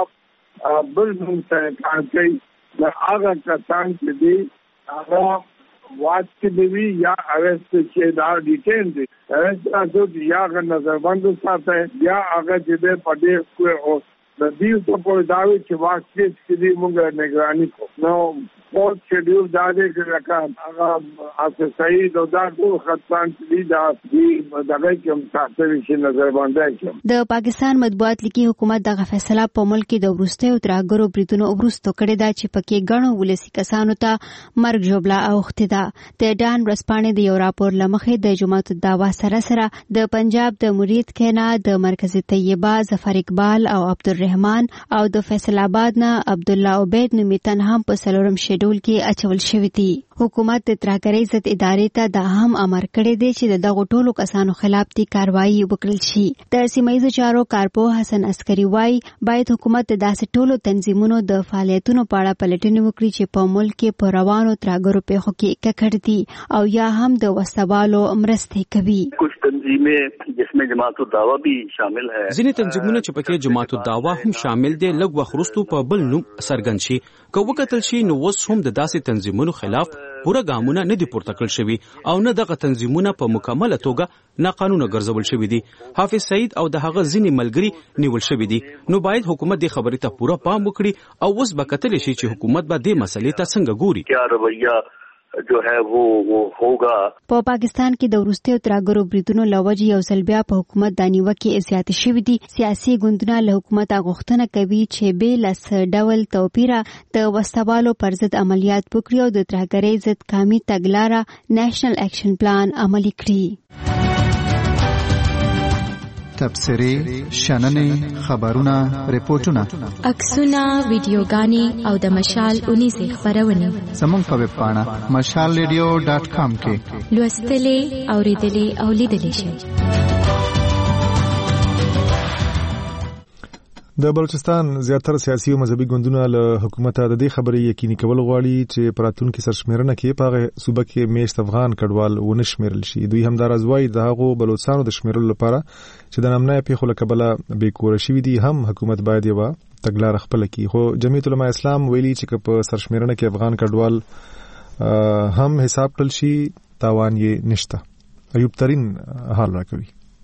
یا بل څه کار کوي دا هغه کسان چې دي هغه واچ کې دی یا اریسټ چې دا ډیټین دي اریسټ راځي یا نظربند ساتي یا هغه چې په دې کوه د دې په پوره داوی چې واقعي چې دې موږ نگرانی کو نو فورث شیډول دا دې کې هغه حافظ سعید او دا ټول خطان چې دا دې دغه کوم تاسو شي نظر باندې کوم. د پاکستان مطبوعات لیکي حکومت دغه فیصله په ملک کې د ورستیو ترهګرو بریدونو وروسته کړې ده چې پکې ګڼو ولسی کسانو ته مرګ ژوبله اوښتې ده. د ډان ورسپانې د یو راپور لمخې د جماعت الدعوا سره سره د پنجاب د مرید کینا د مرکزی طیبه ظفر اقبال او عبدالرحمن او د فیصل آباد نه عبد الله عبید نومیتن هم په سلورم شیډول کې اچول شوی دی. حکومت د ترهګرۍ ضد ادارې ته دا هم امر کړی دی چې د دغو ټولو کسانو خلاف دې کاروایی وکړل شي. د سیمه ییزو چارو کارپو حسن عسکري وایي باید حکومت د داسې ټولو تنظیمونو د فعالیتونو په اړه پلټنې وکړي چې په ملک کې په روانو ترهګرو پیښو کې ککړ دي او یا هم د وسوالو مرستې کوي. کچھ تنظیمیں جس میں جماعت الدعوا بھی شامل ہے. ځینې تنظیمونه چې پکې جماعت الدعوا هم شامل دي لږ وخت وروسته په بل نوم څرګند شي. که وکتل شي نو اوس هم د داسې تنظیمونو خلاف پوره ګامونه نه دي پورته کړل شوي او نه دغه تنظیمونه په مکمله توګه ناقانونه ګرځول شوي دي. حافظ سعید او د هغه ځینې ملګري نیول شوي دي. نو باید حکومت دې خبرې ته پوره پام وکړي او اوس به کتلی شي چې حکومت به دې مسلې ته څنګه ګوري. کیا رویہ جو ہے وہ وہ ہوگا. په پاکستان کې د وروستیو ترهګرو بریدونو له وجې یو ځل بیا په حکومت د نیوکې زیاتې شوي دي. سیاسي ګوندونه له حکومته غوښتنه کوي چې بې له څه ډول توپیره د وسوالو پر ضد عملیات وکړي او د ترهګرۍ ضد قامي تګلاره نیشنل اکشن پلان عملي کړي. تبصرې، شننې، خبرونه، ریپورتونه، عکسونه، ویډیوګانې او د مشال اونیزې خبرونه زموږ په ویب پاڼه مشال ریډیو ډاټ کام کې لوستلې، اوریدلې او لیدلې شئ. د بلوچستان زیاتره سیاسي او مذهبي ګوندونه له حکومت د دې خبرې یقیني کول غواړي چې پراتونکو سرشمیرنه کې په صوبه کې میشت افغان کډوال ونه شمیرل شي. دوی همداراز وایي د هغو بلوچستانو د شمیرلو لپاره چې د نامنه پیښو له کبله بې کوره شوي دي هم حکومت باید یوه تګلاره خپله کړي. خو جمعیت علماء اسلام ویلي چې په سرشمیرنه کې افغان کډوال هم حساب کړل شي تاوان یې نشته. ایوب ترین حال راکوي.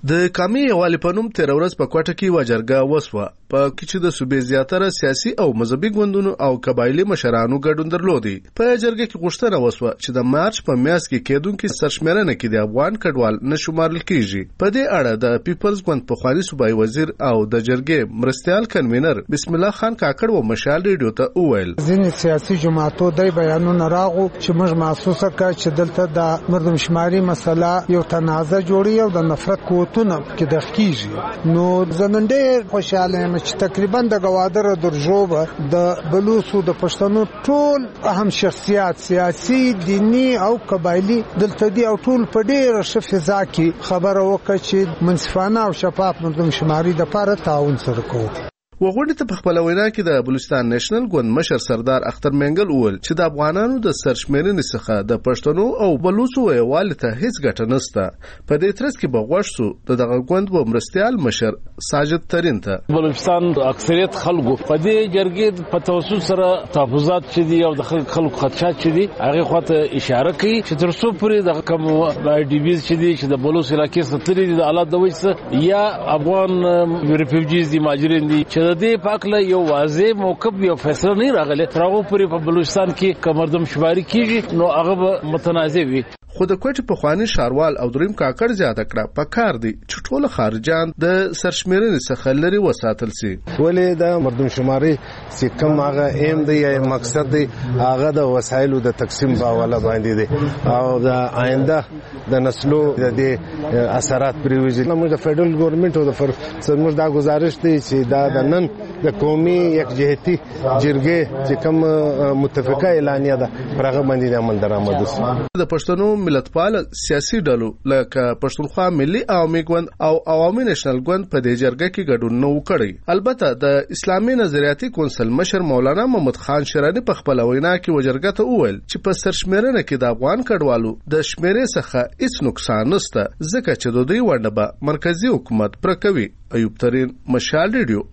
د قومي یووالي په نوم تیر ورځ په کوټه کې وجرګه وسوه په کې چې د صوبې زیاتره سیاسي او مذهبي ګوندونو او قبایلی مشرانو ګډون درلودي. په جرګه کې غوښتنه وسوه چې د مارچ په میاشت کې کېدونکي سرشمېرنه کې د افغان کډوال نه شمارل کیږي. په دې اړه د پیپلز ګوند پخواني صوبایي وزیر او د جرګې مرستیال کنوینر بسم الله خان کاکړ و مشال ریډیو ته وویل ځینې سیاسي جماعتو د بیانونو راغو چې موږ محسوسه کړ چې دلته د مردمشماري مسله یو تنازع جوړي او د نفرت قوتونه کې د کیږي. نو زمونږ ډېر خوشاله یم چې تقریبا د گوادر درجوب د بلوچو د پښتنو ټول اهم شخصیات سیاسي دینی او قبایلی دلته دي او ټول په ډېر ښه فضا کې خبره وکړه چې منصفانه او شفاف مردمشماري د لپاره تعاون سره کوو. وغوړي ته په خپل وینا کې د بلوچستان نېشنل ګوند مشر سردار اختر منګل وویل چې د افغانانو د سرشمېرنې څخه د پښتنو او بلوچو یووالي ته هیڅ ګټه نشته. په دې ترڅ کې به غوښ سو د دغه ګوند و مرستیال مشر ساجد ترين ته بلوچستان اکثریت خلکو په دې جرګې په توسط سره تحفظات چې دي او د خلکو خدشات چې دي هغه خواته اشاره کوي چې تر څو پورې د کوم ډي بي چې دي چې د بلوچ علاقې ستري دي د حالات د وجه یا افغان ریفیوجیز دي ماجرین دي چې د دې پاکله یو واضح موقف یو فیصله نه راغله تر هغه پورې په بلوچستان کې کمردم شماري کیږي نو هغه متنازع وي. خو د کوټې په خواني شاروال او دریم کاکړ زیاته کړه په کار دی چې ټول خارجان د سرشمېرنې څخه لري وساتل سي. ولې د مردم شماري چې کوم هغه ایم دی یا مقصد دی هغه د وسایلو د تقسیم په حواله باندې دی او د آینده د نسلو د دې اثرات پریوزي. موږ د فدرال ګورنمنت او د فرموږ دا گزارش دی چې دا د نن د قومي یکجهتي جرګې چې کوم متفقه اعلانیه ده پرغه باندې عمل درآمد وسي. د پښتنو ملتپال سیاسي ډلو لکه پښتونخوا ملي عوامي ګوند او عوامي نېشنل ګوند په دې جرګه کې ګډون نه وکړي. البته د اسلامي نظریاتي کونسل مشر مولانا محمد خان شیرانی په خپل وینا کې وجرګه ته وویل چې په سرشمېرنه کې د افغان کډوالو د شمیرې څخه هیڅ نقصان نشته ځکه چې د دوی ونډه به مرکزی حکومت پر کوي. ایوب ترين مشال ریډیو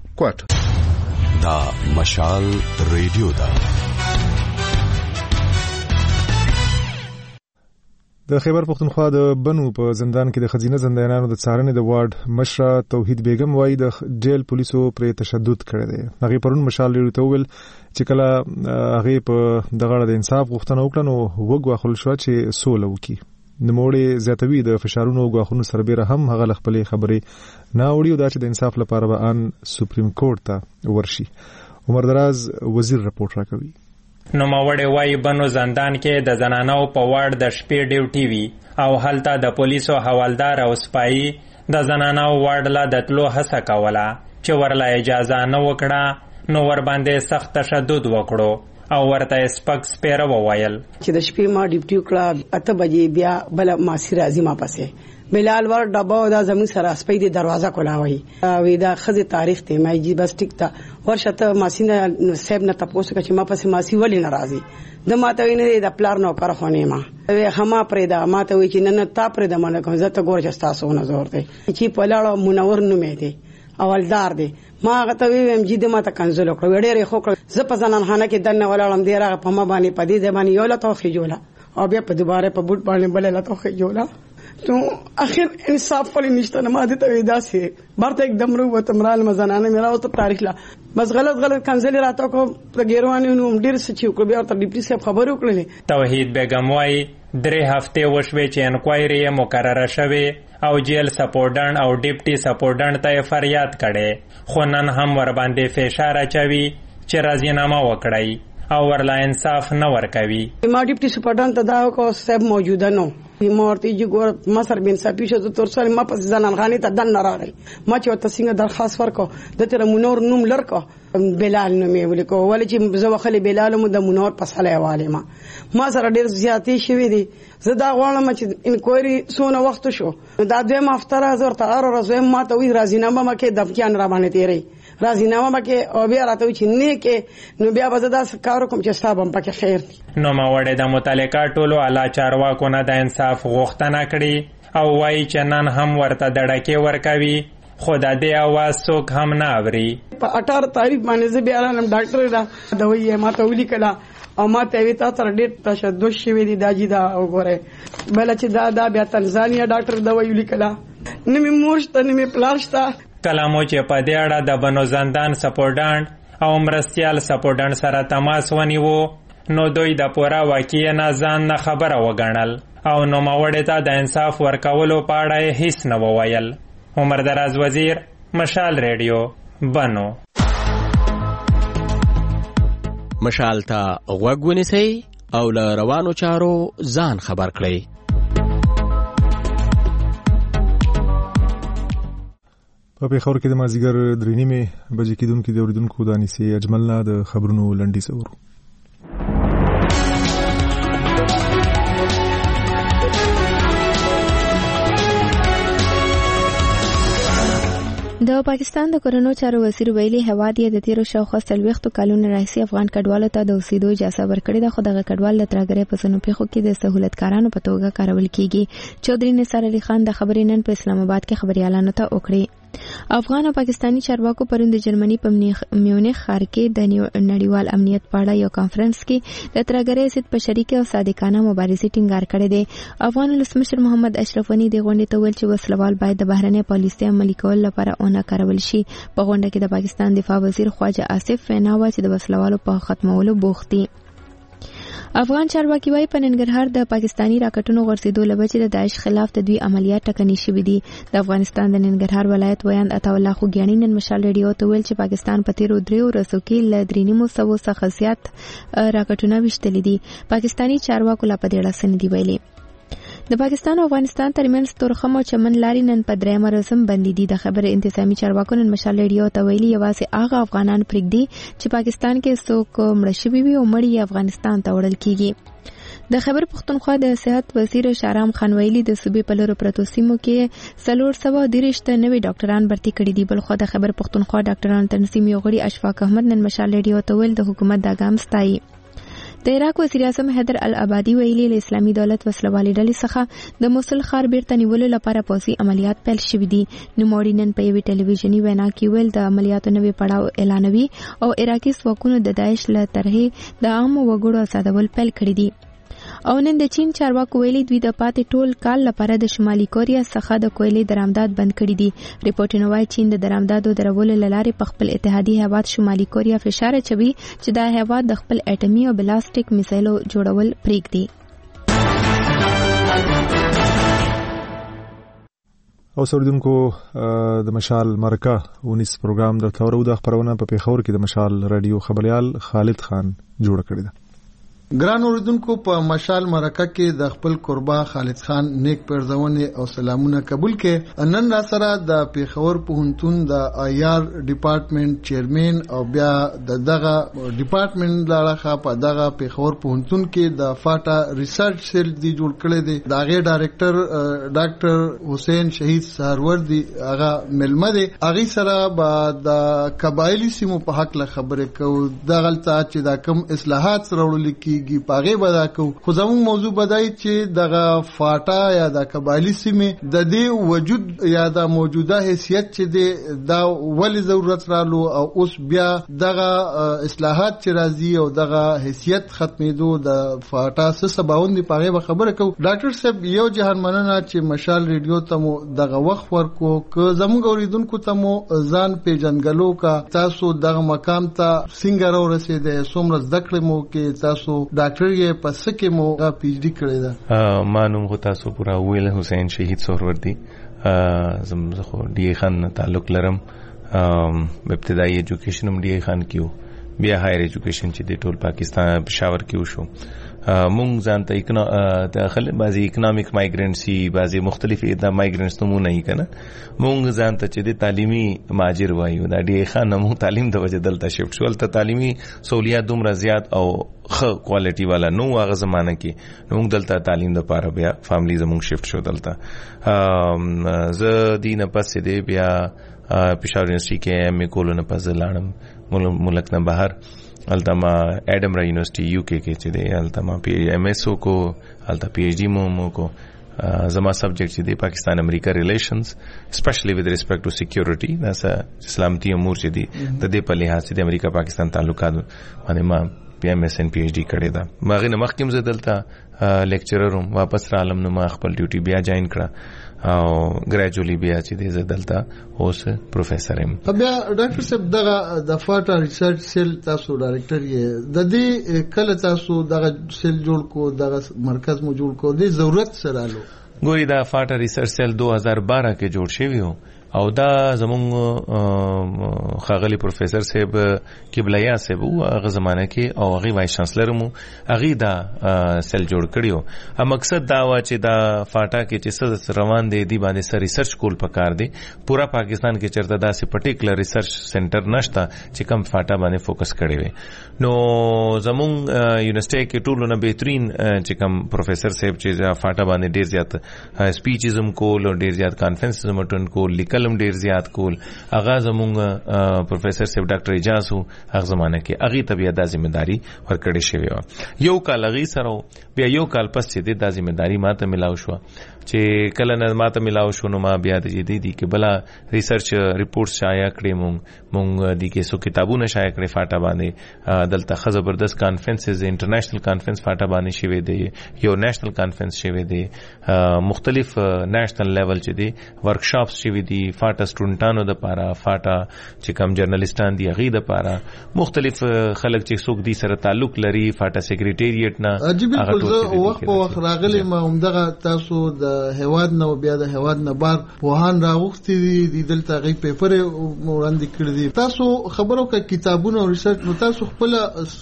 کوټه. دا مشال ریډیو دا د خیبر پختونخوا د بنو په زندان کې د خزینه زندانیانو د څارنې د وارډ مشره توحید بیگم وایي د جیل پولیسو پرې تشدد کړی دی. هغه پرون مشال لري ته ویل چې کله هغه په دغه د انصاف غوښتنه وکړه نو وګواخل شو چې سوله وکړي. نموړي زیاتوي د فشارونو او غاخونو سربېره هم هغه خپلې خبرې نه وړي دا چې د انصاف لپاره به ان سپریم کورټ ته ورشي. عمر دراز وزیر رپورټ راکوي. نو ماوړې وایي بنو زندان کې د زنانو په وارډ د شپې ډیوټي وي او هلته د پولیسو حوالدار او سپایي د زنانو وارډ لا د تلو هڅه کوله چې ورله اجازه نه وکړه نو ور باندې سخت تشدد وکړو او ورته سپک سپیره وویل چې د شپې ما ډیوټي کړه اته بجې بیا بل ماسي راځي ما پسې بلال ور ډبا دا زمون سره سپې د دروازه کولاوي وی دا خزه تاریخ ته مې جی بس ټیک تا ورشته ماسینه سیب نه تاسو چې ما پسې ماسي ولې ناراضي د ماته ویني د پلار نو کار خونه ما هما پرې دا ماته وی چې نن تا پرې د منه کوم زته ګور چې تاسو نه زور دی چې په لاړو منور نه مې دی اولدار دی ما غته ویم چې د ماته کنزل کړو وړې خو کړ ز په ځنان خانه کې دنه ولالم دی راغ په ما باندې پدې د باندې یو لا توخي جوړه او بیا په دوباره په بوت باندې بل لا توخي جوړه تو اخر انصاف ولی نشته نه ماده ته ودا سي برته एकदम رو وتمرال مزنانه میرا او ته تاریخ لا بس غلط غلط کنزل راته کو پرګیروانی نو ډیر سچو کو بیا ته ډیپټي صاحب خبرو کړلې توحید بیگم وايي درې هفته وشوي چې انکوایری مقرره شوه او جیل سپورډن او ډیپټي سپورډن ته فریاد کړي خو نن هم ور باندې فشار اچوي چې راځینامه وکړي او ورلا انصاف نه ورکوي. ما ډیپټي سپورډن ته دا کو صاحب موجوده نو مورتي جو ګور مصر بن صافي شو تر څو ما پس ځانان خاني ته دن راغی ما چې ته څنګه درخواست ورکو د تر منور نوم لړکو بلال نوم یې ولیکو ولې چې زه وخلې بلال مو د منور په صلی حواله ما ما سره ډیر زیاتې شوې دي زه دا غواړم چې انکوایری سونه وخت شو دا دوه مفتره زور ته ار ورځم ما ته وی راځینامه ما کې دمکیان را باندې تیری راځینامه ما کې او بیا راته چې نه کې نو بیا بزدا کار کوم چې ستابم پکې خیر دي. نو ما وړه د متعلقه ټولو اعلی چارواکو نه د انصاف غوښتنه کړي او وایي چې نن هم ورته دړکې ورکوي خو د دې اواز څوک هم نه اوري. په اټهاتر تاریخ باندې زه بیا رالم ډاکټر دا دوی ما ته ولیکله او ما ته وی تاسو ډېر تشدد شوی دی دا جی دا وګوره بل چې دا دا بیا تنزانیا ډاکټر دوی ولیکله نه مې مور شته نه مې پلار شته. کله مو چې په دې اړه د بنو زندان سپورټانټ او مرستیال سپورټانټ سره تماس ونیو نو دوی د پوره واقعې نه ځان نه خبره وګڼل او نوموړي ته د انصاف ورکولو په اړه یې هیڅ نه وویل. عمر دراز وزیر، مشال ریډیو، بنو. مشال ته غوږ ونیسئ او له روانو چارو ځان خبر کړئ. په پیښور کې د مازدیګر درې نیمې بجې کېدونکي د اورېدونکو د انیسې اجمل نه د خبرونو لنډیز اورو. د پاکستان د کورونو چارو وزیر ویلي هواد یې د تیرو شاوخوا څلوېښتو کلونو راهیسې افغان کډوالو ته د اوسېدو اجازه ورکړې ده، خو دغه کډوال د ترهګرۍ په ځینو پیښو کې د سهولتکارانو په توګه کارول کیږي. چودري نثار علي خان د خبرې نن په اسلام آباد کې خبريالانو ته وکړې. افغان او پاکستانی چارواکو پرون د جرمني په میونخ ښار کې د نړیوال امنیت په اړه یو کانفرنس کې د ترهګرۍ ضد په شریکه او صادقانه مبارزې ټینګار کړی دی. افغان ولسمشر محمد اشرف غني د غونډې ته ویل چې وسلوال باید د بهرنۍ پالیسۍ عملي کولو لپاره ونه کارول شي. په غونډه کې د پاکستان دفاع وزیر خواجه آصف وینا وه چې د وسلوالو په ختمولو بوخت دي. افغان چارواکي وايي په ننګرهار د پاکستانی راکټونو غورځېدو له وجې د داعش خلاف د دوی عملیات ټکني شوي دي. د افغانستان د ننګرهار ولایت ویاند عطاالله خوږیاڼي نن مشال ریډیو ته ویل چې پاکستان په تیرو دریو ورځو کې له درې نیمو سوو څخه زیات راکټونه ویشتلي دي. پاکستانی چارواکو لا په دې اړه څه نه دي ویلي. د پاکستان او افغانستان ترمنځ تورخم او چمن لارې نن په درېیمه ورځ هم بندې دي. د خبر انتظامی چارواکو نن مشال ریډیو ته ویلي یوازې هغه افغانان پرېږدي چې پاکستان کې څوک مړه شوي وي او مړي یې افغانستان ته وړل کیږي. د خیبر پښتونخوا د صحت وزیر شهرام خان ویلي د صوبې په لورو پرتو سیمو کې څلور سوه دېرش ته نوي ډاکټران بھرتي کړي دي. بلخوا د خیبر پښتونخوا ډاکټرانو تنظیم یو غړي اشفاق احمد نن مشال ریډیو ته ویل د حکومت دا ګام ستایي. د عراق وزیر اعظم حیدر العبادي ویلي له اسلامي دولت وسلوالې ډلې څخه د موصل ښار بیرته نیولو لپاره پوځي عملیات پیل شوي دي. نوموړي نن په یوې ټلویزیوني وینا کې ویل د عملیاتو نوې پړاو اعلانوي او عراقي ځواکونو د داعش له طرحې د عامو وګړو آزادول پیل کړي دي. او نن د چین چارواکو ویلي دوی د پاتې ټول کال لپاره د شمالي کوریا څخه د کویلې درآمدات بند کړي دي. ریپورټونه وایي چین د درآمداتو درولو له لارې په خپل اتحادي هیواد شمالي کوریا فشار اچوي چې دا هیواد د خپل اټمي او بلاستیک میزایلو جوړول پرېږدي. او سردونکو د مشال مرکه ونیس پروګرام د تورو د خبرونه په پیښور کې د مشال رادیو خبريال خالد خان جوړ کړی دی. ګران اوریدونکو په مشال مرکه کې د خپل قربا خالد خان نیک پرځونه او سلامونه قبول کړي. نن را سره د پیښور پوهنتون د آی آر ډپارټمنټ چیرمن او بیا د دغه ډپارټمنټ لاړه په دغه پیښور پوهنتون کې د فاټا ریسرچ سیل دی جوړ کړی دی. دغه ډایریکټر ډاکټر حسین شهید سرور دی هغه ملمه دی. هغه سره به د قبایلی سیمو په حق له خبرې کوو دغه چې دا کم اصلاحات سره کی پاغه بدا کو. خو زموږ موضوع بدای چې دغه فاټا یا د قبایلی سیمه د دې وجود یا د موجوده حیثیت چې د دا ولې ضرورت رالو او اوس بیا دغه اصلاحات چې راځي او دغه حیثیت ختمېدو د فاټا څه سباوند دی پاغه به خبره کو. ډاکټر صاحب یو جهان مننه چې مشال ریډیو ته مو دغه وخت ورکو ک زموږ اوریدونکو ته مو ځان پیژنګلو کا تاسو دغه مقام ته څنګه راورسېده څومره ذکر مو کې تاسو ډاکټر یې پس کې مو پی ایچ ډی کړی دا. ما نوم خو تاسو پورا ویل حسین شهید سهروردی زم زه خو ډی خان تعلق لرم. ابتدایي ایجوکیشن هم ډی خان کیو بیا هایر ایجوکیشن چې د ټول پاکستان پېښور کې وشو. مونږ ځان ته اکنا د خلک بعضی اکنامک مایګرنټسي بعضی مختلف د مایګرنټس نمونه یې کنه مونږ ځان ته چې د تعلیمي ماجر وایو دا ډېر خان مو تعلیم د وجه دلته شفت شول ته تعلیمي سہولیات دومره زیات او ښه کوالټي والا نو هغه زمانه کې موږ دلته تعلیم د پاره بیا فاملی زموږ شفت شو دلته. زه دینه پس دې بیا پېښور یونیورسيټي کې ایم ای کولو نه پس لاړم ملک نه بهر التما ایڈمرا یونیورسٹی یو کے کې چې دی التما پی ایم ایس او کو التا پی ایچ ڈی مو مو کو زما سبجیکٹ چې دی پاکستان امریکا ریلیشنز اسپیشلی ود ریسپیکٹ ټو سکیورټي دا سلامتی امور چې دی د دې په لحاظ چې د امریکا پاکستان تعلقات باندې ما بیا ایم ایس ان پی ایچ ډي کړې ده. ماغه نه مخکې زه دلته لیکچرر وم, واپس رالم نو ما خپل ډیوټي بیا جاین کړه او ګریجوالي بیا چې دې زه دلته اوس پروفیسور یم. بیا ډاکټر صاحب دغه د فاټا ریسرچ سیل تاسو ډایرکټر یې, د دې کله تاسو دغه سیل جوړ کو, دغه مرکز مو جوړ کو, د ضرورت سره لو ګوري دا فاټا ریسرچ سیل دو هزار بارہ کې جوړ شوی و او دا زمونږ خاغلی پروفیسور صاحب قبلیا صاحب و هغه زمانه کې او هغه وایس چانسلر مو هغه دا سیل جوړ کړیو. ا مقصد دا و چې دا فاټا کې چې څه روان دي دی باندې سر ریسرچ کول پکار دي. پورا پاکستان کې چرته دا سي پرټیکولر ریسرچ سنټر نشته چې کم فاټا باندې فوکس کړي وي. نو زمونږ یونیورسيټي کې ټولونه بهترین چې کم پروفیسور صاحب چې فاټا باندې ډیر زیات سپیچزم کول او ډیر زیات کانفرنسز مټون کول لیکل علم ډیر زیات کول. هغه زمونږ پروفیسور صاحب ډاکټر اجاز هو هغه زمانه کې هغه طبيعت د ځمېداري ورکړې شوی و. یو کال هغه سره بیا یو کال پس چې د ځمېداري ماته ملاو شو چې کله نه ماته ملاو شو نو ما بیا د دې دي کې بلا ریسرچ ریپورټس شایع کړې مونږ مونږ د کې سو کتابونه شایع کړې فاټا باندې. دلته خ زبردست کانفرنسز انټرنیشنل کانفرنس فاټا باندې شوی دی, یو نېشنل کانفرنس شوی دی, مختلف نېشنل لیول چې دی ورکشاپس شوی دی فاټا سټوډنټانو د پاره, فاټا چې کم جرنالستان دی غي د پاره, مختلف خلک چې څوک دي سره تعلق لري فاټا سیکریټریټ نه. هغه ټول وخت په وخت راغلی ما همدغه تاسو د هواد نو بیا د هواد نه بار پوهان راغوختي دي دلته غي پیپر وړاندې کړی دي. تاسو خبرو کې کتابونه او ریسرچ نو تاسو خپل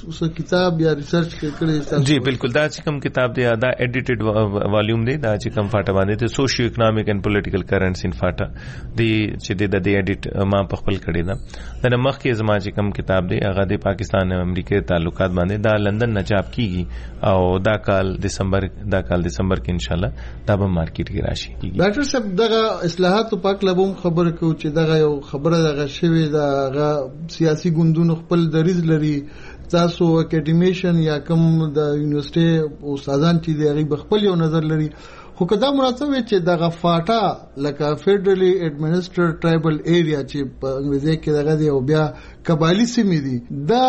کتاب یا ریسرچ کړی؟ جی بالکل, دا چې کوم کتاب دی دا ایډیټډ والیوم دی, دا چې کوم فاټا باندې ته سوشیو اکونومیک اینڈ پولیټیکل کرنٹس ان فاټا دی چې د دې ایډیټ ما په خپل کړی دا. د مخکې زما چې کوم کتاب دی هغه د پاکستان او امریکا تعلقات باندې دا لندن نه چاپ کیږي او دا کال دسمبر دا کال دسمبر کې ان شاء الله دا به مارکیټ کې راشي. ډاکټر صاحب دغه اصلاحات په اړه لبم خبره کوي چې دغه یو خبره دغه شوی دغه سیاسي ګوندونو خپل دریز لري. تاسو اکیډمیشن یا کوم د یونیورسيټي استادان چې دی هغه خپل یو نظر لري, خو کدا مراتب چې دغه فاټا لکه فیډرلی ایڈمنسټر ټرایبل ایریا چې په انګریزي کې دغه دی او بیا قبایلی سیمې دي, دا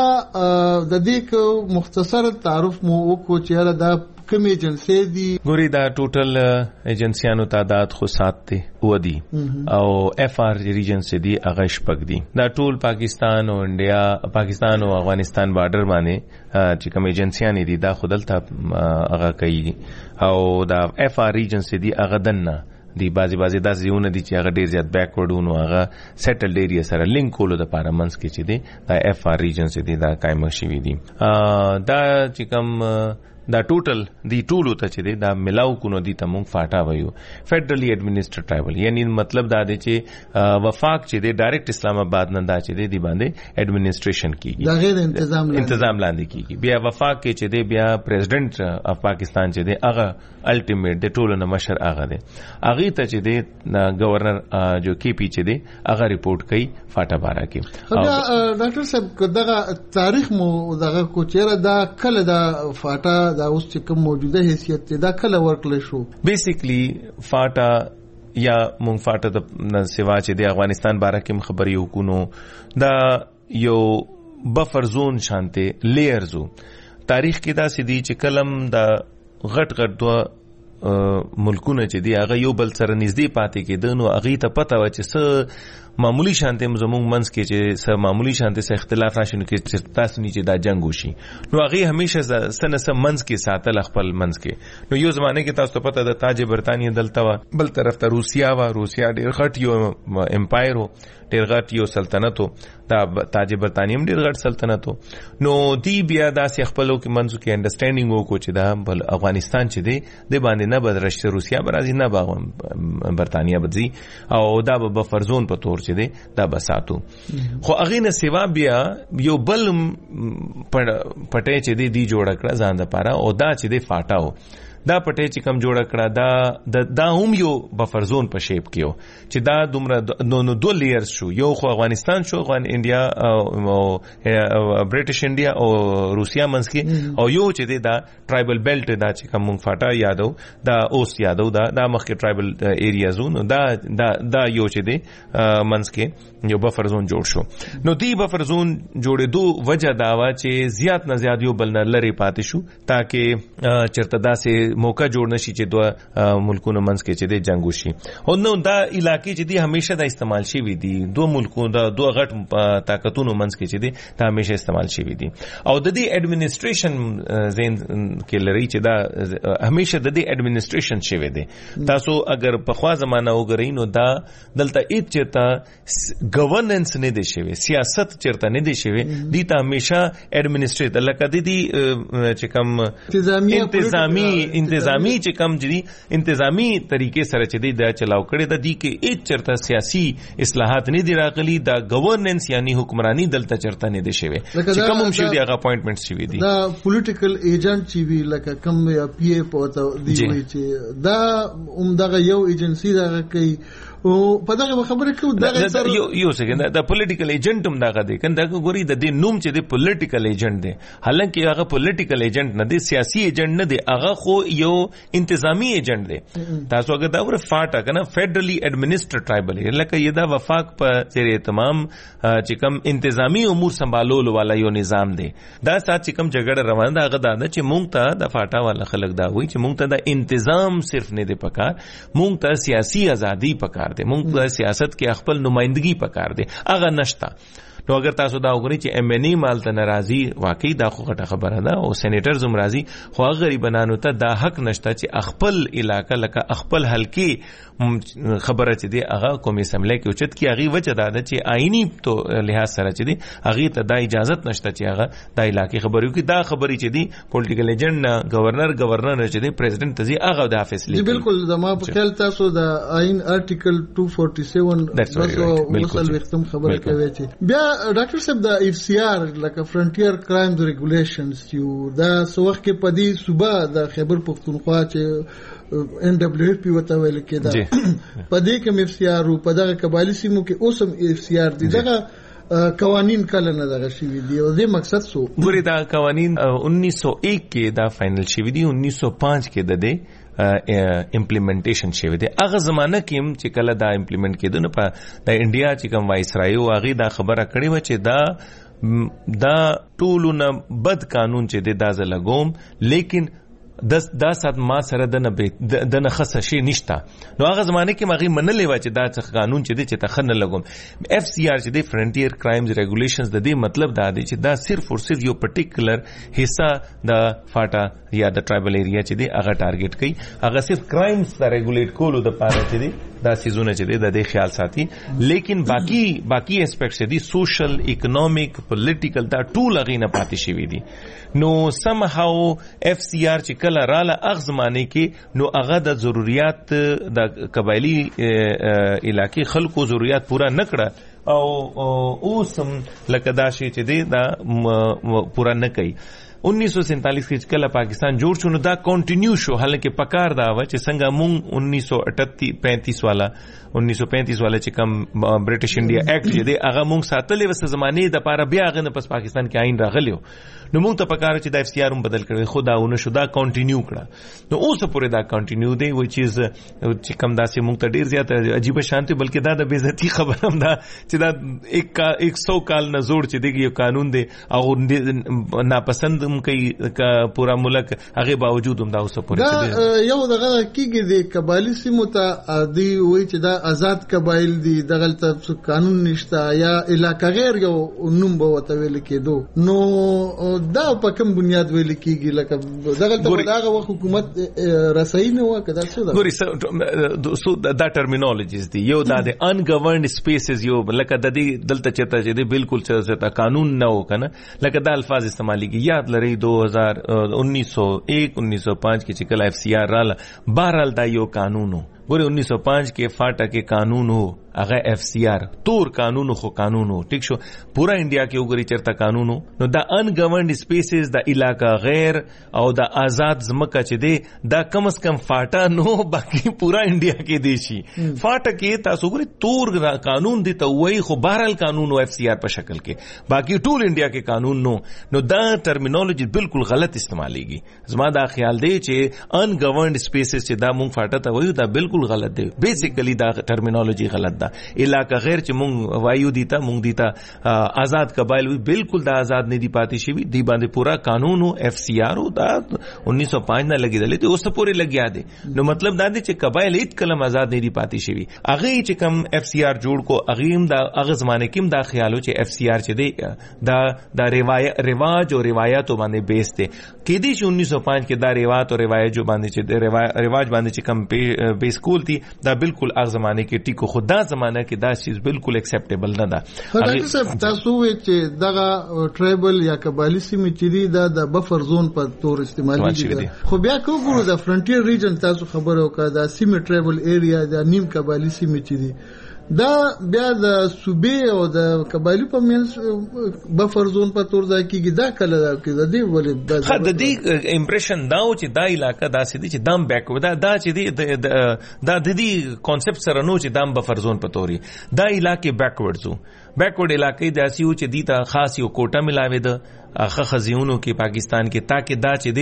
د دې مختصر تعارف مو وکړو چې دا کوم ایجنسی دي؟ ګوري دا ټوټل ایجنسیانو تعداد خو سات دي و دي او اف آر ریجنسی دي هغه شپږ دي. دا ټول پاکستان او انډیا پاکستان او افغانستان بارډر باندې چې کوم ایجنسیان دي دا خودلته هغه کوي او دا اف آر ریجنسی دي هغه دنه دی بازي بازي داسې یونه دي چې هغه ډیر زیات بیکورډونو هغه سیټلډ ایریا سره لینک کولو د پاره منځ کې چې دي دا اف آر ریجنز دي دا قائم شوي دي. دا چې کوم دا ټوټل دی ټولو ته چې دی دا ملاو کو نو دی ته مونږ فاټا وایو فیډرلی ایڈمنسټر ټرایبل, یعنی مطلب دا دی چې وفاق چې دی ډایرکټ اسلام آباد نه دا چې دی دی باندې ایڈمنسټریشن کیږي, دا غیر تنظیم تنظیم لاندې کیږي. بیا وفاق کې چې دی بیا پریزیډنٹ اف پاکستان چې دی هغه الټیمیټ دی ټولو نه مشر هغه دی, هغه ته چې دی گورنر جو کی پی چې دی هغه ریپورت کوي فاټا بارا کې. ډاکټر صاحب دغه تاریخ مو دغه کو چیرې دا کله دا فاټا دا اوس چې کوم موجوده حیثیت دی دا کله ورکړل شو؟ بیسیکلی فاټا یا مونږ فاټا د سیوا چې د افغانستان باره کې خبري وکونو دا یو بفر زون شانته لیئرزو. تاریخ کې دا سدي چې کلم دا غټ غټ دوه ملکونه چې دی هغه یو بل سره نږدې پاتې کېدل نو هغه ته پته و چې څه معمولی شانته زموږ منځ کې چې څه معمولی شانته څه اختلاف راشي نو کې چې تاسو نه چې دا جنگ وشي نو هغه همیشه سنه سم منځ کې ساتل خپل منځ کې. نو یو زمانه کې تاسو ته پته د تاج برتانیې دلته و, بل طرف ته روسیا و, روسیا ډېر غټ یو امپایر و, ډېر غټ یو سلطنت و, دا تاج برتانیې هم ډېر غټ سلطنت و. نو دی بیا داسې خپلو کې منځو کې انډرسټینډینګ وکړو چې دا بل افغانستان چې دی د باندې نه بدرشته روسیا برازي نه باغ برتانیې بدزي او دا به بفرزون په تور چې دی دا بساتو. خو هغه نه سیوا بیا یو بل پټه چې دی دی جوړ کړه ځان د پاره او دا چې دی فاټاو دا پټه چې کم جوړ کړه دا دا هم یو بفر زون په شیپ کېو چې دا دومره نو نو دوه لیئرز شو یو خو افغانستان شو افغان انډیا او برټش انډیا او روسیا منځ کې او یو چې دا ټرایبل بیلټ دا چې کوم مونږ فاټا یادو دا اوس یادو دا د مخکې ټرایبل ایریازونو دا دا دا یو چې دی منځ کې یو بفر زون جوړ شو. نو دی بفر زون جوړېدو وجه دا وا چې زیات نه زیات یو بل نه لري پاتې شو تاکي چرته داسې موقع جوړ نشي چې دوه ملکونو منځ کې چې دی جنگ وشي. او نو دا علاقې چې دی همیشه دا استعمال شوی دي دوه ملکونو دا دوه غټ طاقتونو منځ کې چې دی دا همیشه استعمال شوی دي او د دې اډمنسټریشن زین کې لري چې دا همیشه د دې اډمنسټریشن شوی دی. تاسو اگر په خوا زمانہ وګورئ نو دا دلته هیڅ چرته گورننس نه دی شوی سیاست چرته نه دی شوی دی ته همیشه اډمنسټریټ لکه د دې چې کوم انتظامی انتظامی چې کوم جدي انتظامی طریقې سره چې دی دا چلاو کړي د دې کې هیڅ چرته سیاسي اصلاحات نه دی راغلي دا گورننس یعنی حکمرانی دلته چرته نه دی شوی چې کوم هم شوی دی هغه اپاینټمنټ شوی دی دا پولیټیکل ایجنټ چې وی لکه کوم یا پی ای پوته دی چې دا عمدغه یو ایجنسی دا کوي او په دغه خبره کې دا یو یو سکند دا پولیټیکل ایجنټ هم دغه دی کنده ګوري د دې نوم چې دی پولیټیکل ایجنټ دی حالانکه هغه پولیټیکل ایجنټ نه دی سیاسي ایجنټ نه دی هغه خو یو انتظامی ایجنټ دی. تاسو اگر دا ور فاټا کنه فیډرلی ایڈمنسټر ټرایبل لکه یدا وفاق په زیر تمام چې کوم انتظامی امور سنبالولو والا یو نظام دی دا سات چې کوم جګړه روان ده هغه دا چې مونږ ته د فاټا والا خلک دا وایي چې مونږ ته د انتظام صرف نه دی پکار مونږ ته سیاسي ازادي پکار دی مونږ ته سیاست کې خپل نمائندګي پکار دی هغه نشتا. نو اگر تاسو دا وګورئ چې ایم ان ای مالته ناراضي واقعي دا خو غټه خبره ده او سېنیټر زم راضي خو غریبانو ته دا حق نشته چې خپل علاقې لکه خپل حلقې خبره چې دی هغه قومي اسمبلی کې اوچت کی هغه وجه دا ده چې آئینی تو لحاظ سره چې دی هغه ته دا اجازه نشته چې هغه د علاقې خبرو کې دا خبري چې دی پولیټیکل ایجنټ نه گورنر گورنر چې دی پریزیدنت ته دی هغه د فیصله جی بالکل زما په خیال تاسو د آئین ارټیکل دو سو سینتالیس وصل وختم خبره کوي چې بیا ډاکټر صاحب د اف سی آر لکه فرنټیر کرایمز ریګولیشنز یو دا سوخ کې پدی صوبه د خیبر پختونخوا چې ان دبليو پی وته ویل کېدا پدې کې اف سی آر په دغه قبایلی سیمو کې اوسم اف سی آر دي دغه قوانین کله نه دغه شوی دی او دې مقصد سو ګوري دا قوانین انیس سو ایک کې دا فائنل شوی دی انیس سو پانچ کې د دې امپلیمنټیشن شوی دی هغه زمانہ کې هم چې کله دا امپلیمنٹ کېدو نو په د انډیا چې کوم وایسرای او هغه دا خبره کړې و چې دا دا ټولونه بد قانون چې دی دا ز لګوم لیکن د دا سات ما سره د نه د نه خصه شي نشتا. نو هغه زمانه کې ماغي منلې و چې دا څه قانون چې دی چې تخنه لګوم اف سی آر چې دی فرنټیر کرایمز ریګولیشنز د دې مطلب دا دی چې دا صرف اور صرف یو پرټیکولر حصہ د فاټا یا د ټرایبل ایریا چې دی هغه ټارګټ کوي هغه صرف کرایمز ته ریګولیټ کولو د پاره چې دی دا سيزونه چې د دې خیال ساتي لیکن باقی باقی اسپیکټ چې دي سوشل اکونومیک پولیټیکل دا ټول غي نه پاتې شوی دي. نو سم هاو اف سی آر چې کله رااله اغزمانه کې نو هغه د ضرورت د قبایلی علاقې خلکو ضرورت پورا نکړه او اوسم لکه دا شی چې دی دا پورا نه کوي. انیس سو سینتالیس کې کله پاکستان جوړ شو نو دا کنټینیو شو حالانکه پکار دا و چې څنګه مونږ انیس سو اٹھتیس پینتیس والا انیس سو پینتیس والا چې کم برټش انډیا ایکټ چې دی هغه مونږ ساتلې وسه زمانه د پاره بیا هغه نه پس پاکستان کې آئین راغلیو نو مونږ ته پکار چې د اف سی آر هم بدل کړي خو دا ونه شو دا کنټینیو کړه نو اوس پورې دا کنټینیو دی وچ از چې کم داسې مونږ ته ډیر زیات عجیب شانتي بلکې دا د بیزتی خبر هم دا چې دا یک ایک سو کال نه زوړ چې دی یو قانون دی او ناپسند کوي پورا ملک هغه باوجود هم دا اوس پورې دا یو دغه کیږي د قبایلی سیمو ته دی وای چې دا آزاد قبایل دي دغه ته قانون نشته یا علاقه غیر یو نوم به وته ویل کېدو نو دا په کوم بنیاد ویل کېږي لکه دغه ته دغه وخت حکومت رسایي نه وکړه څه دا ګوري سو دا ټرمینالوجیز دي یو دا د ان گورنډ سپیسز یو لکه د دې دلته چته چې دی بالکل چې قانون نه وکنه لکه دا الفاظ استعمالي کی یاد لري دو ہزار انیس سو ایک انیس سو پانچ کې چې کله اف سی آر رااله بهرحال دا یو قانونو ګوره उन्नीस सौ पाँच کې فاټا کې قانون هو هغه اف سی آر تور قانون خو قانون هو ټیک شو پورا انډیا کې وګوري چرته قانون هو نو دا ان گورنډ سپیسز د علاقہ غیر او د آزاد زمکه چې دی دا کم از کم فاټا نو باقي پورا انډیا کې دی شي فاټا کې تاسو ګوري تور قانون دی ته وای خو بهرال قانون او اف سی آر په شکل کې باقي ټول انډیا کې قانون نو نو دا ټرمینالوجي بالکل غلط استعمالېږي زما دا خیال دی چې ان گورنډ سپیسز چې دا مونږ فاټا ته وایو دا بالکل غلط دی بیسیکلی دا ټرمینالوجي غلط دا علاقہ غیر چې مونږ وایو دیتا مونږ دیتا آزاد قبایل وی بالکل دا آزاد نه دی پاتې شي دی باندې پورا قانون او اف سی آر او دا उन्नीस सौ पाँच نه لګیدل دي اوس پورې لګیا دي نو مطلب دا دی چې قبایل هیڅ کلم آزاد نه دی پاتې شي هغه چې کم اف سی آر جوړ کو اغیم دا هغه زمانه کې دا خیالو چې اف سی آر چې دی دا دا روایت رواج او روایت باندې بیس دي کې دي چې उन्नीस सौ पाँच کې دا روایت او روایت جو باندې چې رواج باندې چې کم بیس کول دي دا بالکل هغه زمانه کې ټیکو خدا زمانه کې دا چیز بالکل ایکسپټیبل نه ده ډاکټر صاحب تاسو وایي چې دغه ټرایبل یا قبایلی سیمې چې دي دا د بفر زون په تور استعمالي دي خو بیا کو ګورو د فرنټیر ریجن تاسو خبرو کا دا سیمې ټرایبل ایریا دا نیم قبایلی سیمې چې دي دا بیا د صوبې او د قبایلی په منځ بفر زون په تور ځای کېږي دا کله دا کې د دې ولې د دې امپریشن دا و چې دا علاقہ داسې دي چې دام بیک دا دا چې دی دا د دې کانسپټ سره نو چې دام بفر زون په توري دا علاقې بیکورډ زو بیکورډ علاقې داسې و چې دیتا خاص یو کوټه ملاوي ده اخه خزیونو کې پاکستان کې تاکي دا چې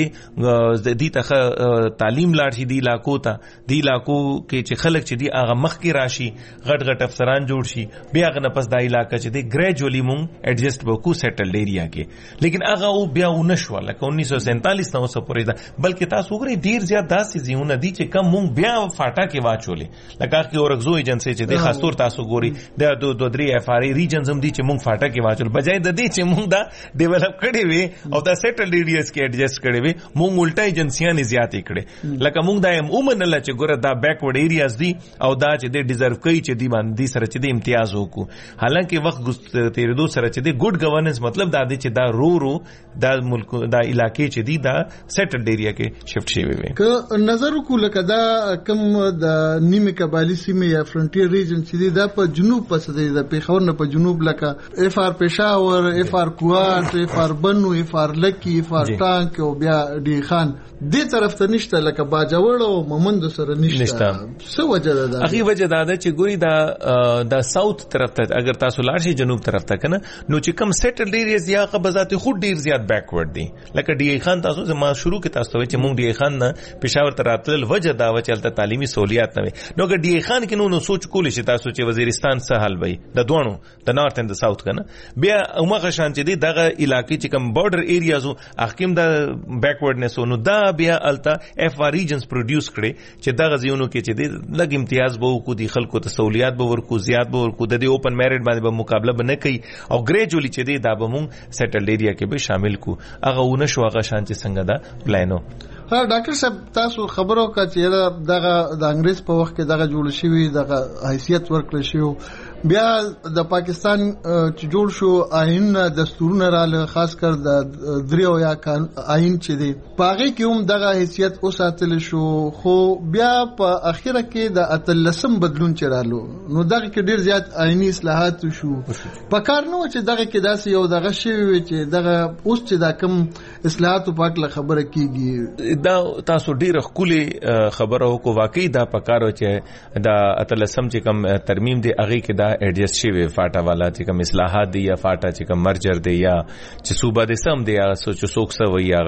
دی د دې ته تعلیم لاړ شي دی علاقو ته دی علاقو کې چې خلک چې دی هغه مخ کې راشي غټ غټ افسران جوړ شي بیا غنه پس دا علاقہ چې دی ګریجوالي مونږ ایڈجسټ وکړو سیټلډ ایریا کې لیکن هغه او بیا ونشو لکه उन्नीस सौ सैंतालीस نو سو پورې دا بلکې تاسو وګورئ ډیر زیات داسې زیونه دي چې کم مونږ بیا فاټا کې واچولې لکه کې اورغزو ایجنسی چې دی خاص طور تاسو ګوري د دو دوه درې اف ار ای ریجنز هم دي چې مونږ فاټا کې واچول بجای د دې چې مونږ دا ډیولپ کړي وي او دا سیټلډ ایریاز کې ایڈجسټ کړي وي مونږ الټا ایجنسیانه زیاتې کړي لکه مونږ دا هم ومنل چې ګوره دا بیکورډ ایریاز دي او دا چې دی ډیزرو کوي چې دی باندې سره چې دی امتیاز وکړو حالانکه وخت تیرېدو سره چې دی ګډ ګورننس مطلب دا دی چې دا رو رو دا ملک دا علاقې چې دی دا سیټلډ ایریا کې شفټ شوی وي که نظر وکړو لکه دا کم د نیمه قبایلی سیمه یا فرنټیر ریجن چې دی دا په جنوب پس دی د پیښور نه په جنوب لکه اف ار پېښور اف ار کوات اف ار بنو اف ار لکی اف ار ټانک او بیا ډی خان دې طرف ته نشته لکه باجوړ او مومند سره نشته څه وجه ده هغه وجه دا ده چې ګوري دا د ساوث طرف ته اگر تاسو لاړ شئ جنوب طرف ته کنه نو چې کم سیټلډ ایریاز یا قبضات خود ډیر زیات بیکورډ دي لکه ډی خان تاسو زما شروع کې تاسو چې مونږ ډی خان نه پېښور ته راتل وجه دا و چې البته تعلیمي سہولیات نه وي نو ګ ډی خان کې نو سوچ کول شي تاسو چې وزیرستان څه حل وي د دوانو د نارث اند د ساوث کنه بیا عمره شان چې دی دغه علاقې چې کم بارډر ایریازو احکام د بیکورډنس نو دا بیا التا اف ار ریجنز پروډوس کړي چې دغه زیونو کې چې دی لګ امتیاز به کو دي خلکو ته سہولیات به ورکو زیات به ورکو د دې اوپن میرټ باندې به مقابله به نه کوي او ګریجوالي چې دی دا به مونږ سیټلډ ایریا کې به شامل کو هغه ونه شو هغه شان چې څنګه دا پلانو ها ډاکټر صاحب تاسو خبرو کا چې دغه د انګریز په وخت کې دغه جوړ شوی دغه حیثیت ورکړل شو بیا د پاکستان چې جوړ شو آئین دستورونه رااله خاص کر د دریو یا آئین چې دی پاغه کې هم دغه حیثیت اوساتل شو خو بیا په اخیره کې د اتلسم بدلون چرالو نو دغه کې ډیر زیات آئینی اصلاحات شو په کار نو چې دغه کې داسې یو دغه شی چې دغه اوس چې دا کم اصلاحات په اړه خبره کیږي دا تاسو ډیر خولي خبره کو واقعي دا پکارو چې دا اتلسم چې کم ترمیم دی هغه کې دا ایڈجسٹ شوی فاټا والا چې کوم اصلاحات دی یا فاټا چې کوم مرجر دی یا چې صوبه د سم دی یا سوچ سوک سو یا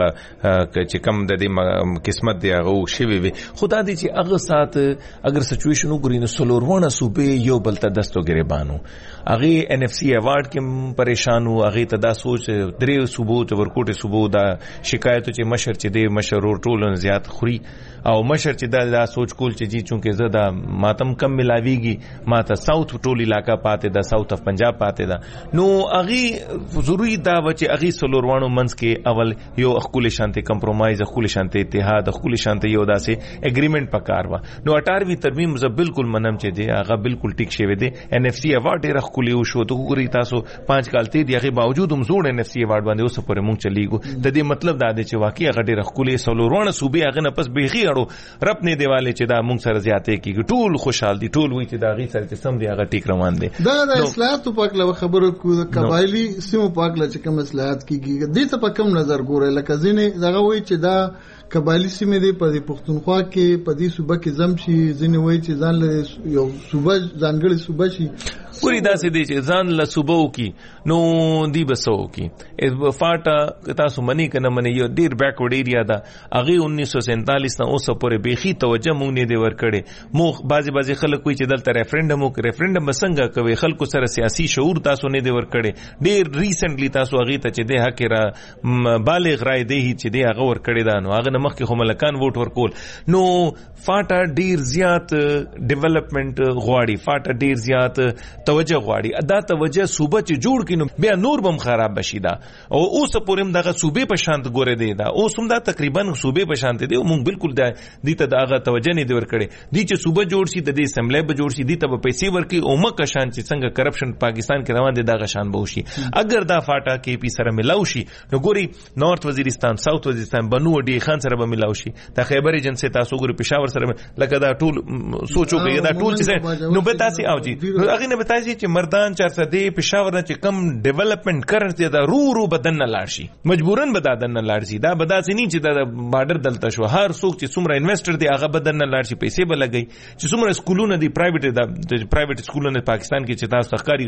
چې کوم د دې قسمت دی هغه شوی وي خدا دې چې هغه سات اگر سچويشن وګورئ نو سلورونه صوبې یو بل ته دستو ګریبانو هغه ان اف سی ایوارډ کې پریشان وو هغه ته دا سوچ درې صوبو ته ورکوټه صوبو دا شکایت چې مشر چې دی مشر ټولن زیات خوري او مشر چې دا, دا سوچ کول چې جی چونکه زه دا ماتم کم ملاویږي ماته ساوث ټولی علاقہ پاتې دا ساوث اف پنجاب پاتې دا نو اغي ضروری دا و چې اغي سلوروانو منس کې اول یو خپل شانتي کمپرومایز خپل شانتي اتحاد خپل شانتي یو داسې اګریمنت پکار و نو اٹھارویں ترمیم ز بالکل منم چې دی هغه بالکل ټیک شوی دی ان اف سی ایوارډ ډیر خپل یو شو ته ګوري تاسو پانچ کال ته دی هغه باوجود هم زوړ ان اف سی ایوارډ باندې اوس پورې مونږ چلیګو د دې مطلب دا دی چې واقعي هغه ډیر خپل سلور څلورونه صوبې هغه نه پس بيخي اړو رب نه دیواله چې دا مونږ سره زیاتې کیږي ټول خوشحال دي ټول وی چې دا غي سره چې سم دی هغه ټیک روان دي دا د اصلاحاتو په اړه خبرو کو قبایلی سیمو په اړه چې کوم اصلاحات کیږي دې ته په کوم نظر ګوري لکه ځینې دغه وی چې دا قبایلی سیمې دی په پښتونخوا کې په دې صوبه کې زم شي ځینې وی چې ځان له یو صوبه ځانګړي صوبه شي ګوري دا سې دي چې ځان له صوبو کې نو دی بسو کې فاټا تاسو منی کنه منی یو ډیر بیکورډ ایریا دا هغه انیس سو سینتالیس نه اوسه پورې بيخي توجه مونږ نه دی ور کړي مو بازي بازي خلک کوي چې دلته ریفرندم وکړي ریفرندم څنګه کوي خلکو سره سیاسي شعور تاسو نه دی ور کړي ډیر ریسنټلی تاسو هغه ته چې د حق را بالغ رائے دی چې دی هغه ور کړی دا نو هغه مخکې خو ملکان ووټ ورکول نو فاټا ډیر زیات ډیولپمنٹ غواړي فاټا ډیر زیات توجه غواړي دا توجه صوبه چې جوړ کینو بیا نور بم خراب بشي دا او اوس پورم دغه صوبې په شانت ګوره دی دا اوس هم دا تقریبا صوبې په شانت دی مونږ بالکل دا دي ته دغه توجه نه دی ور کړي دي چې صوبه جوړ شي د دې سملې به جوړ شي دي ته پیسې ورکي او مکه شان چې څنګه کرپشن پاکستان کې روان دي دغه شان به شي اگر دا فاټا کې پی سره ملاو شي نو ګوري نارث وزیرستان ساوث وزیرستان بنو ډي خان سره به ملاو شي دا خیبر ایجنسی تاسو ګوري پېښور سره لکه دا ټول سوچو کې دا ټول چې نو به تاسو او جی هغه نه به تاسو چې مردان چارسده پېښور نه چې کم ډیولپمنٹ کرنټ دا رو رو بدن نه لاړ شي مجبورن بدادن نه لاړ شي دا بداسې نه چې دا بارډر دلته شو هر څوک چې څومره انویسټر دی هغه بدن نه لاړ شي پیسې به لګي چې څومره سکولونه دي پرایویټ دا پرایویټ سکولونه پاکستان کې چې تاسو ښکاری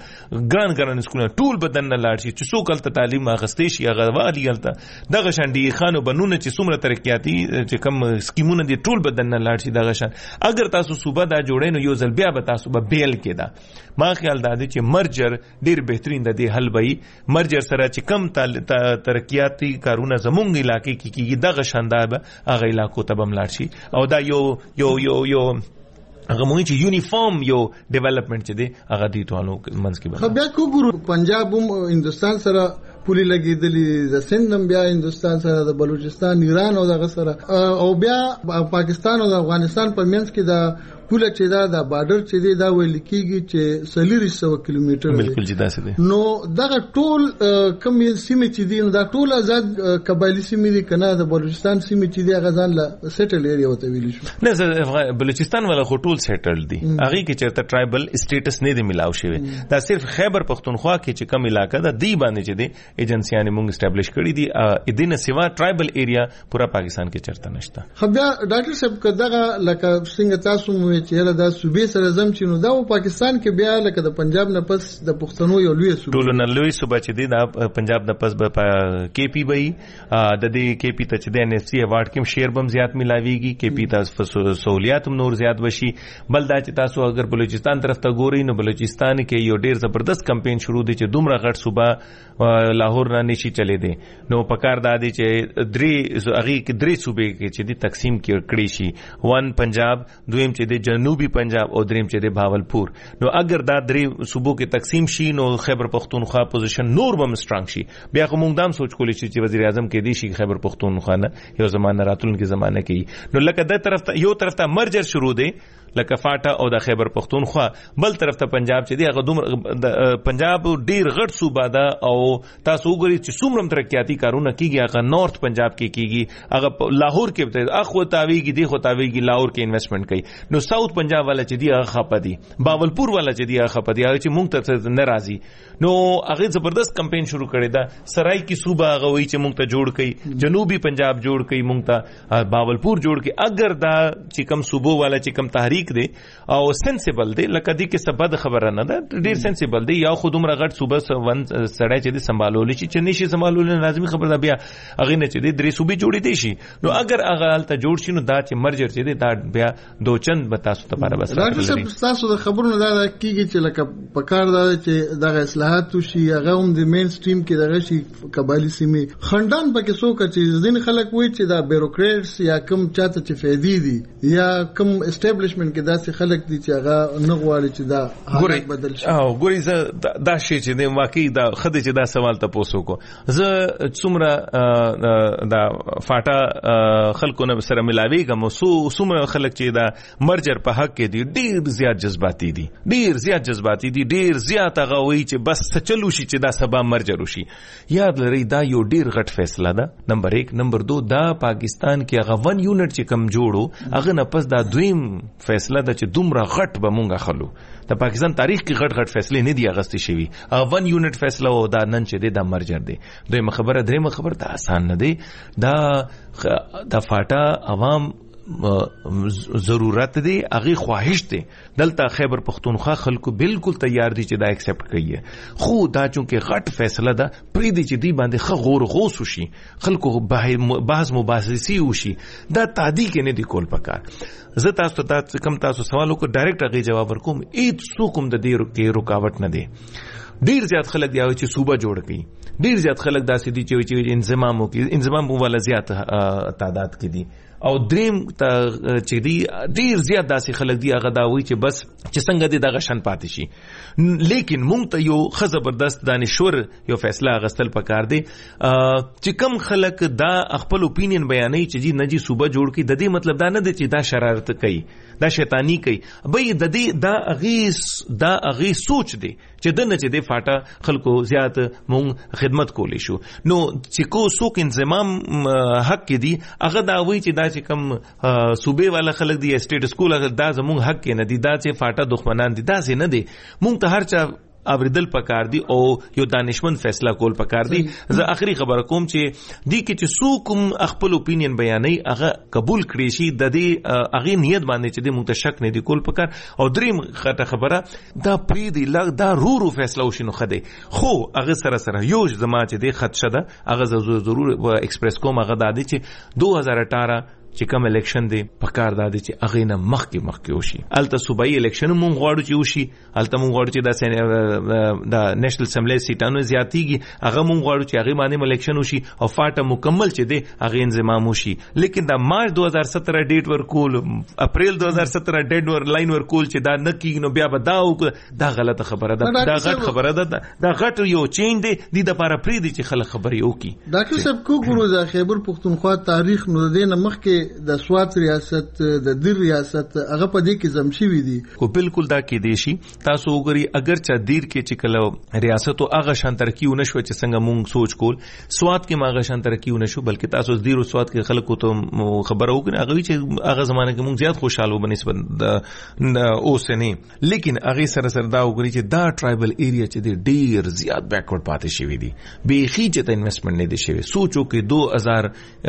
ګران ګران سکولونه ټول بدن نه لاړ شي چې څوک الته تعلیم اخستې شي هغه والی الته دغه شان دي خانو بنونه چې څومره ترقیاتی چې کم سکیمونه دي ټول بدن نه لاړ شي دغه شان اگر تاسو صوبه دا جوړې نو یو ځل بیا به تاسو به بیل کې دا ما خیال دا دی چې مرجر ډیر بهترین د دې حل وي مرجر سره چې کم ترقیاتی کارونه زمونږ علاقې کې کیږي دغه شاندار به هغه علاقو ته بم لاړ شي او دا یو یو یو یو هغه مونږ چې یونیفارم یو ډیولپمنٹ چې دی هغه دی ټولو منځ کې خو بیا کو ګورو پنجاب هم هندستان سره پولی لګیدلې د سند هم بیا هندستان سره د بلوچستان ایران او دغه سره او بیا پاکستان او افغانستان په منځ کې د پوله چې دا د بارډر چې دی دا ویل کیږي چې سلیری سو کیلومتر بالکل جدا سي دي نو دغه ټول کم سیمې چې دي دا ټول آزاد قبایلی سیمې دي کنه د بلوچستان سیمې چې دی هغه ځان له سیټل ایریا وته ویل شو نه بلوچستان ولا ټول سیټل دي هغه کې چرته ټرایبل سټیټس نه دی ملاو شوی دا صرف خیبر پختونخوا کې چې کم علاقہ دا دی باندې چې دی ایجنسیانه مونږ اسټابلیش کړی دي ا دینه سیوا ټرایبل ایریا پورا پاکستان کې چرته نشته خو بیا ډاکټر صاحب کداغه لکه څنګه تاسو مو چې دا صوبې سره زم چې نو دا پاکستان کې بیا لکه د پنجاب نه پس د پښتنو یو لوی صوبه ټول نه لوی صوبه چې دی دا پنجاب نه پس به کې پی وي د دې کې پی ته چې د ان اف سی ایوارډ کې شیر بم زیات ملاويږي کې پی ته سہولیات هم نور زیات وشي بل دا چې تاسو اگر بلوچستان طرف ته ګورئ نو بلوچستان کې یو ډیر زبردست کمپاین شروع دي چې دومره غټ صوبه لاهور نه نشي چلے دي نو پکار دا دي چې درې هغه کې درې صوبې کې چې دي تقسیم کړي شي وان پنجاب دویم چې د جنوبي پنجاب او دریم چې د بهاولپور نو اگر دا درې صوبو کې تقسیم شي نو خیبر پختونخوا پوزیشن نور بم سترانګ شي بیا کوم دام سوچ کولی شي چې وزیر اعظم کې دی شي خیبر پختونخوا نه یو زمانه راتلونکي زمانه کې نو لکه د طرف ته یو طرف ته مرجر شروع دی لکه فاټا او د خیبر پختونخوا بل طرف ته پنجاب چې دی هغه دومره پنجاب ډیر غټ صوبه ده او تاسو وګورئ چې څومره ترقیاتی کارونه کیږي هغه نارث پنجاب کې کیږي هغه لاهور کې ته اخو تاویږي دی خو تاویږي لاهور کې انویسټمنٹ کوي نو ساوث پنجاب والا چې دی هغه خپدي باولپور والا چې دی هغه خپدي هغه چې مونږ ته ناراضي نو هغه زبردست کمپاین شروع کړی دا سرای کی صوبه هغه وی چې مونږ ته جوړ کړي جنوبي پنجاب جوړ کړي مونږ ته باولپور جوړ کړي اگر دا چې کم صوبو والا چې کم تحریک دی او سنسیبل دی لکه دی کې سبد خبره نه ده ډیر سنسیبل دی یا خود عمر غټ صوبه ون سړی چې دی سمبالول شي چې نشي سمبالول لازمي خبره ده بیا هغه نه چې دی درې صوبې جوړې دي شي نو اگر هغه حالت جوړ شي نو دا چې مرجر چې دی دا بیا دوچند به تاسو ته لپاره بس راځي تاسو د خبرونو دا کیږي چې لکه پکار دا چې دغه اصلاحات شي هغه هم د مین سټریم کې دغه شي قبایلی سیمې خندان پکې څوک چې ځین خلک وایي چې دا بیروکریټس یا کم چاته چې فیدی دي یا کم اسټابلیشمنت کې داسې خلک دي چې هغه نه غواړي چې دا حالت بدل شي. او ګوري زه دا شی چې د واقعي دا خدای چې دا سوال تاسو کو زه څومره دا فاټا خلکو نه سره ملاویږم سو څومره خلک چې دا مرجر په حق کې دي ډیر زیات جذباتي دي ډیر زیات جذباتي دي ډیر زیات هغه وایي چې بس چلو شي چې دا سبا مرجر وشي. یاد لري دا یو ډیر غټ فیصله ده. نمبر یک. نمبر دو دا پاکستان کې هغه ون یونټ چې کم جوړو هغه نه پس دا دویم فیصله ده چې دومره غټ به مونږه خلو. د پاکستان تاریخ کې غټ غټ فیصله نه دی اغستې شوی. هغه ون یونټ فیصله او دا نن چې دی دا مرجر دی. دوی خبره درې خبره ته آسان نه دی. دا د فاټا عوام ضرورت دی هغه خواهش دی. دلته خیبر پختونخوا خلکو بالکل تیار دي چې دا ایکسپټ کوي. خو دا چونکه غټ فیصله ده پرې دی چې دی باندې خ غور غوس وشي خلکو بحث مباحثي وشي دا تعدی کې نه دی کول پکار. زه تاسو ته کم تاسو سوالو کو ډایرکټ هغه جواب ورکوم. هیڅ څوک هم د دې کې رکاوټ نه دی. ډیر زیات خلک دی چې صوبه جوړ کړي. ډیر زیات خلک داسې دي چې انضمام وکړي. انضمام والا زیات تعداد کې دي. او دریم ته چې دی ډیر زیات داسې خلک دی هغه دا وایي چې بس چې څنګه دی دغه شان پاتې شي. لیکن مونږ ته یو ښه زبردست دانشور یو فیصله اغستل پکار دی چې کم خلک دا خپل اپینین بیانوي چې جی نه جی صوبه جوړ کړي. د دې مطلب دا نه دی چې دا شرارت کوي دا شیطانی کوي. به د دې دا اغیس دا اغیس سوچ دی چې دنه چې د فاټا خلکو زیات مونږ خدمت کولی شو. نو چې کو څوک انضمام حق کې دی هغه دا وایي چې دا چې کم صوبې والا خلک دی اسټیټ سکول دا زمونږ حق کې نه دی. دا چې فاټا دښمنان دي دا څه نه دی. مونږ ته هر چا اوریدل پکار دی او یو دانشمند فیصله کول پکار دی. زه اخري خبره کوم چې دی کې چې څوک خپل اپینین بیانوي هغه قبول کړي شي د دې هغه نیت باندې چې د مونږ ته شک نه دی کول پکار. او دریم خطه خبره دا پری دی لګ دا رو رو فیصله وشینو خده. خو هغه سره سره یو زما چې د خط شده هغه ضرور ایکسپریس کوم هغه د دې چې دو هزار اٹھارہ چې کوم الیکشن دی پکار دادی چې هغه نه مخکې مخکې وشي. الته صوبایي الیکشن مونږ غواړو چې وشي. الته مونږ غواړو چې د د نېشنل اسمبلی سیټانو زیاتیږي هغه مونږ غواړو چې هغه باندې الیکشن وشي او فاټا مکمل چې دی هغه انضمام وشي. لیکن دا مارچ دو هزار سترہ ډیټ ورکول اپریل دو هزار سترہ ډیټ ور لاین ورکول چې دا نه کیږي نو بیا به دا دا غلطه خبره ده. دا غلط خبره ده. دا غټ یو چینج دی د لپاره پری دی چې خلک خبرې وکړي. ډاکټر صاحب کو ګورو د خیبر پختونخوا تاریخ نو د مخکې د سوات ریاست د دیر ریاست هغه په دې کې زمشي وي دي کو بالکل دا کې دي شي. تاسو وګورئ اگر چا دیر کې چې کله ریاست او هغه شان ترقی ونشو چې څنګه مونږ سوچ کول سوات کې ماغه شان ترقی ونشو بلکې تاسو دیر او سوات کې خلکو ته خبر وکړي هغه چې هغه زمانه کې مونږ زیات خوشاله بنسبت د اوسنه. لیکن هغه سره سره دا وګورئ چې دا ټرایبل ایریا چې دی ډیر زیات بیکورډ پاتې شوی دی. بیخي چې انویسټمنٹ نه دی شوی. سوچو کې دو هزار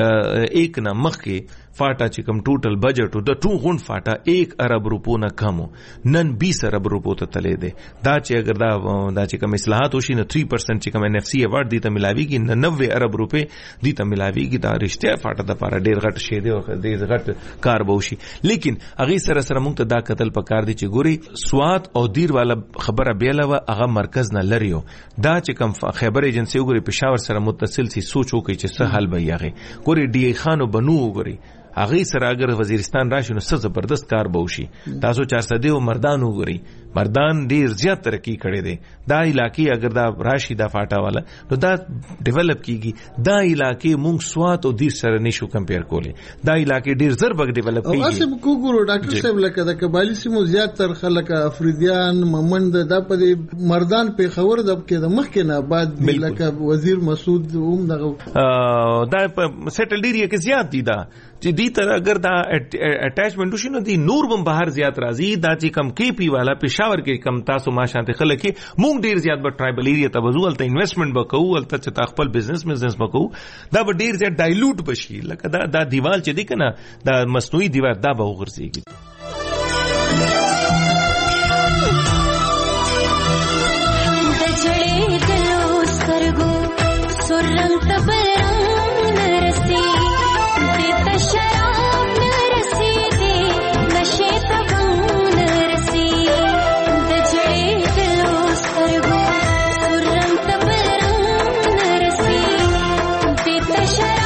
ایک نه مخکې فاټا چې کوم ټوټل بجټ د ټو غون فاټا ایک ارب روپو نه کم نن بیس ارب روپو ته تللی دی. دا چې اگر دا دا چې کوم اصلاحات وشي نو تھری پرسنٹ چې کوم ان اف سی ایوارډ دی ته ملاویږي نوے ارب روپے دی ته ملاویږي. دا رښتیا فاټا د لپاره ډیر غټ شی دی او ډیر غټ کار به وشي. لیکن هغه سره سره موږ ته دا قتل پکار دی چې ګوري سوات او دیر والا خبره بیلوه هغه مرکز نه لريو. دا چې کوم خیبر ایجنسی وګوري پېښور سره متصل سي سوچ وکړي چې څه حل به یغه ګوري ډی خانو بنو وګوري هغه سره اگر وزیرستان راشي نو څه زبردست کار به وشي. تاسو چار سده او مردان وګوري مردان ډیر زیات ترقی کړي دي. دا علاقې اگر دا راشي دا فاټا والا نو دا ډیولپ کیږي. دا علاقې مونږ سوات او دیر سره نشو کمپیر کولی. دا علاقې ډیر زر بګ ډیولپ کیږي. او اسب کو ګورو ډاکټر صاحب لکه د قبایلی سیمو زیات تر خلک افریدیان ممند دا په مردان په خبر د کې د مخ کې نه بعد لکه وزیر مسعود هم دغه دا سیټل ایریا کې زیات دي. دا چې دی تر اگر دا اٹیچمنٹ وشي نو دی نور بم بهر زیات راځي. دا چې کم کې پی والا پېښور کې کم تاسو ما شانته خلک کې مونږ ډیر زیات به ټرایبل ایریا ته وزول ته انویسټمنٹ وکړو ولته چې تا خپل بزنس بزنس وکړو دا به ډیر زیات ډایلوټ بشي. لکه دا دا دیوال چې دی کنه دا مصنوعي دیوال دا به وګرځيږي.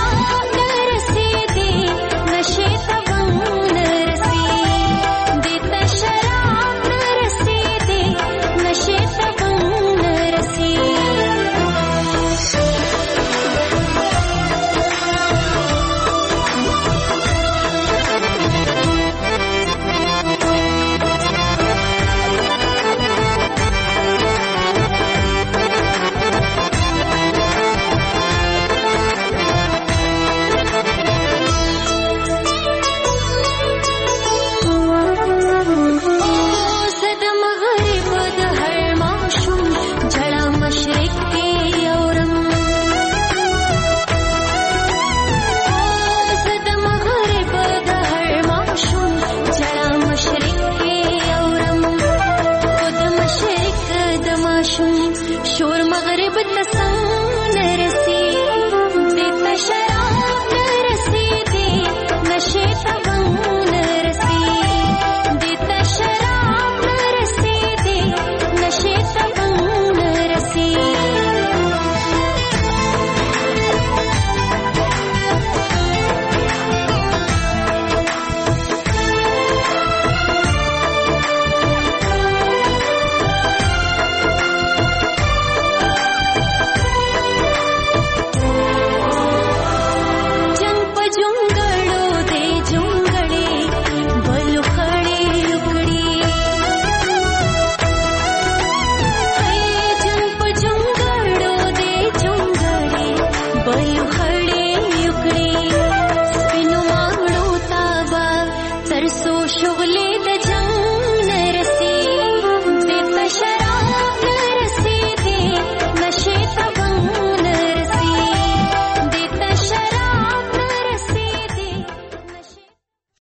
Dita شغل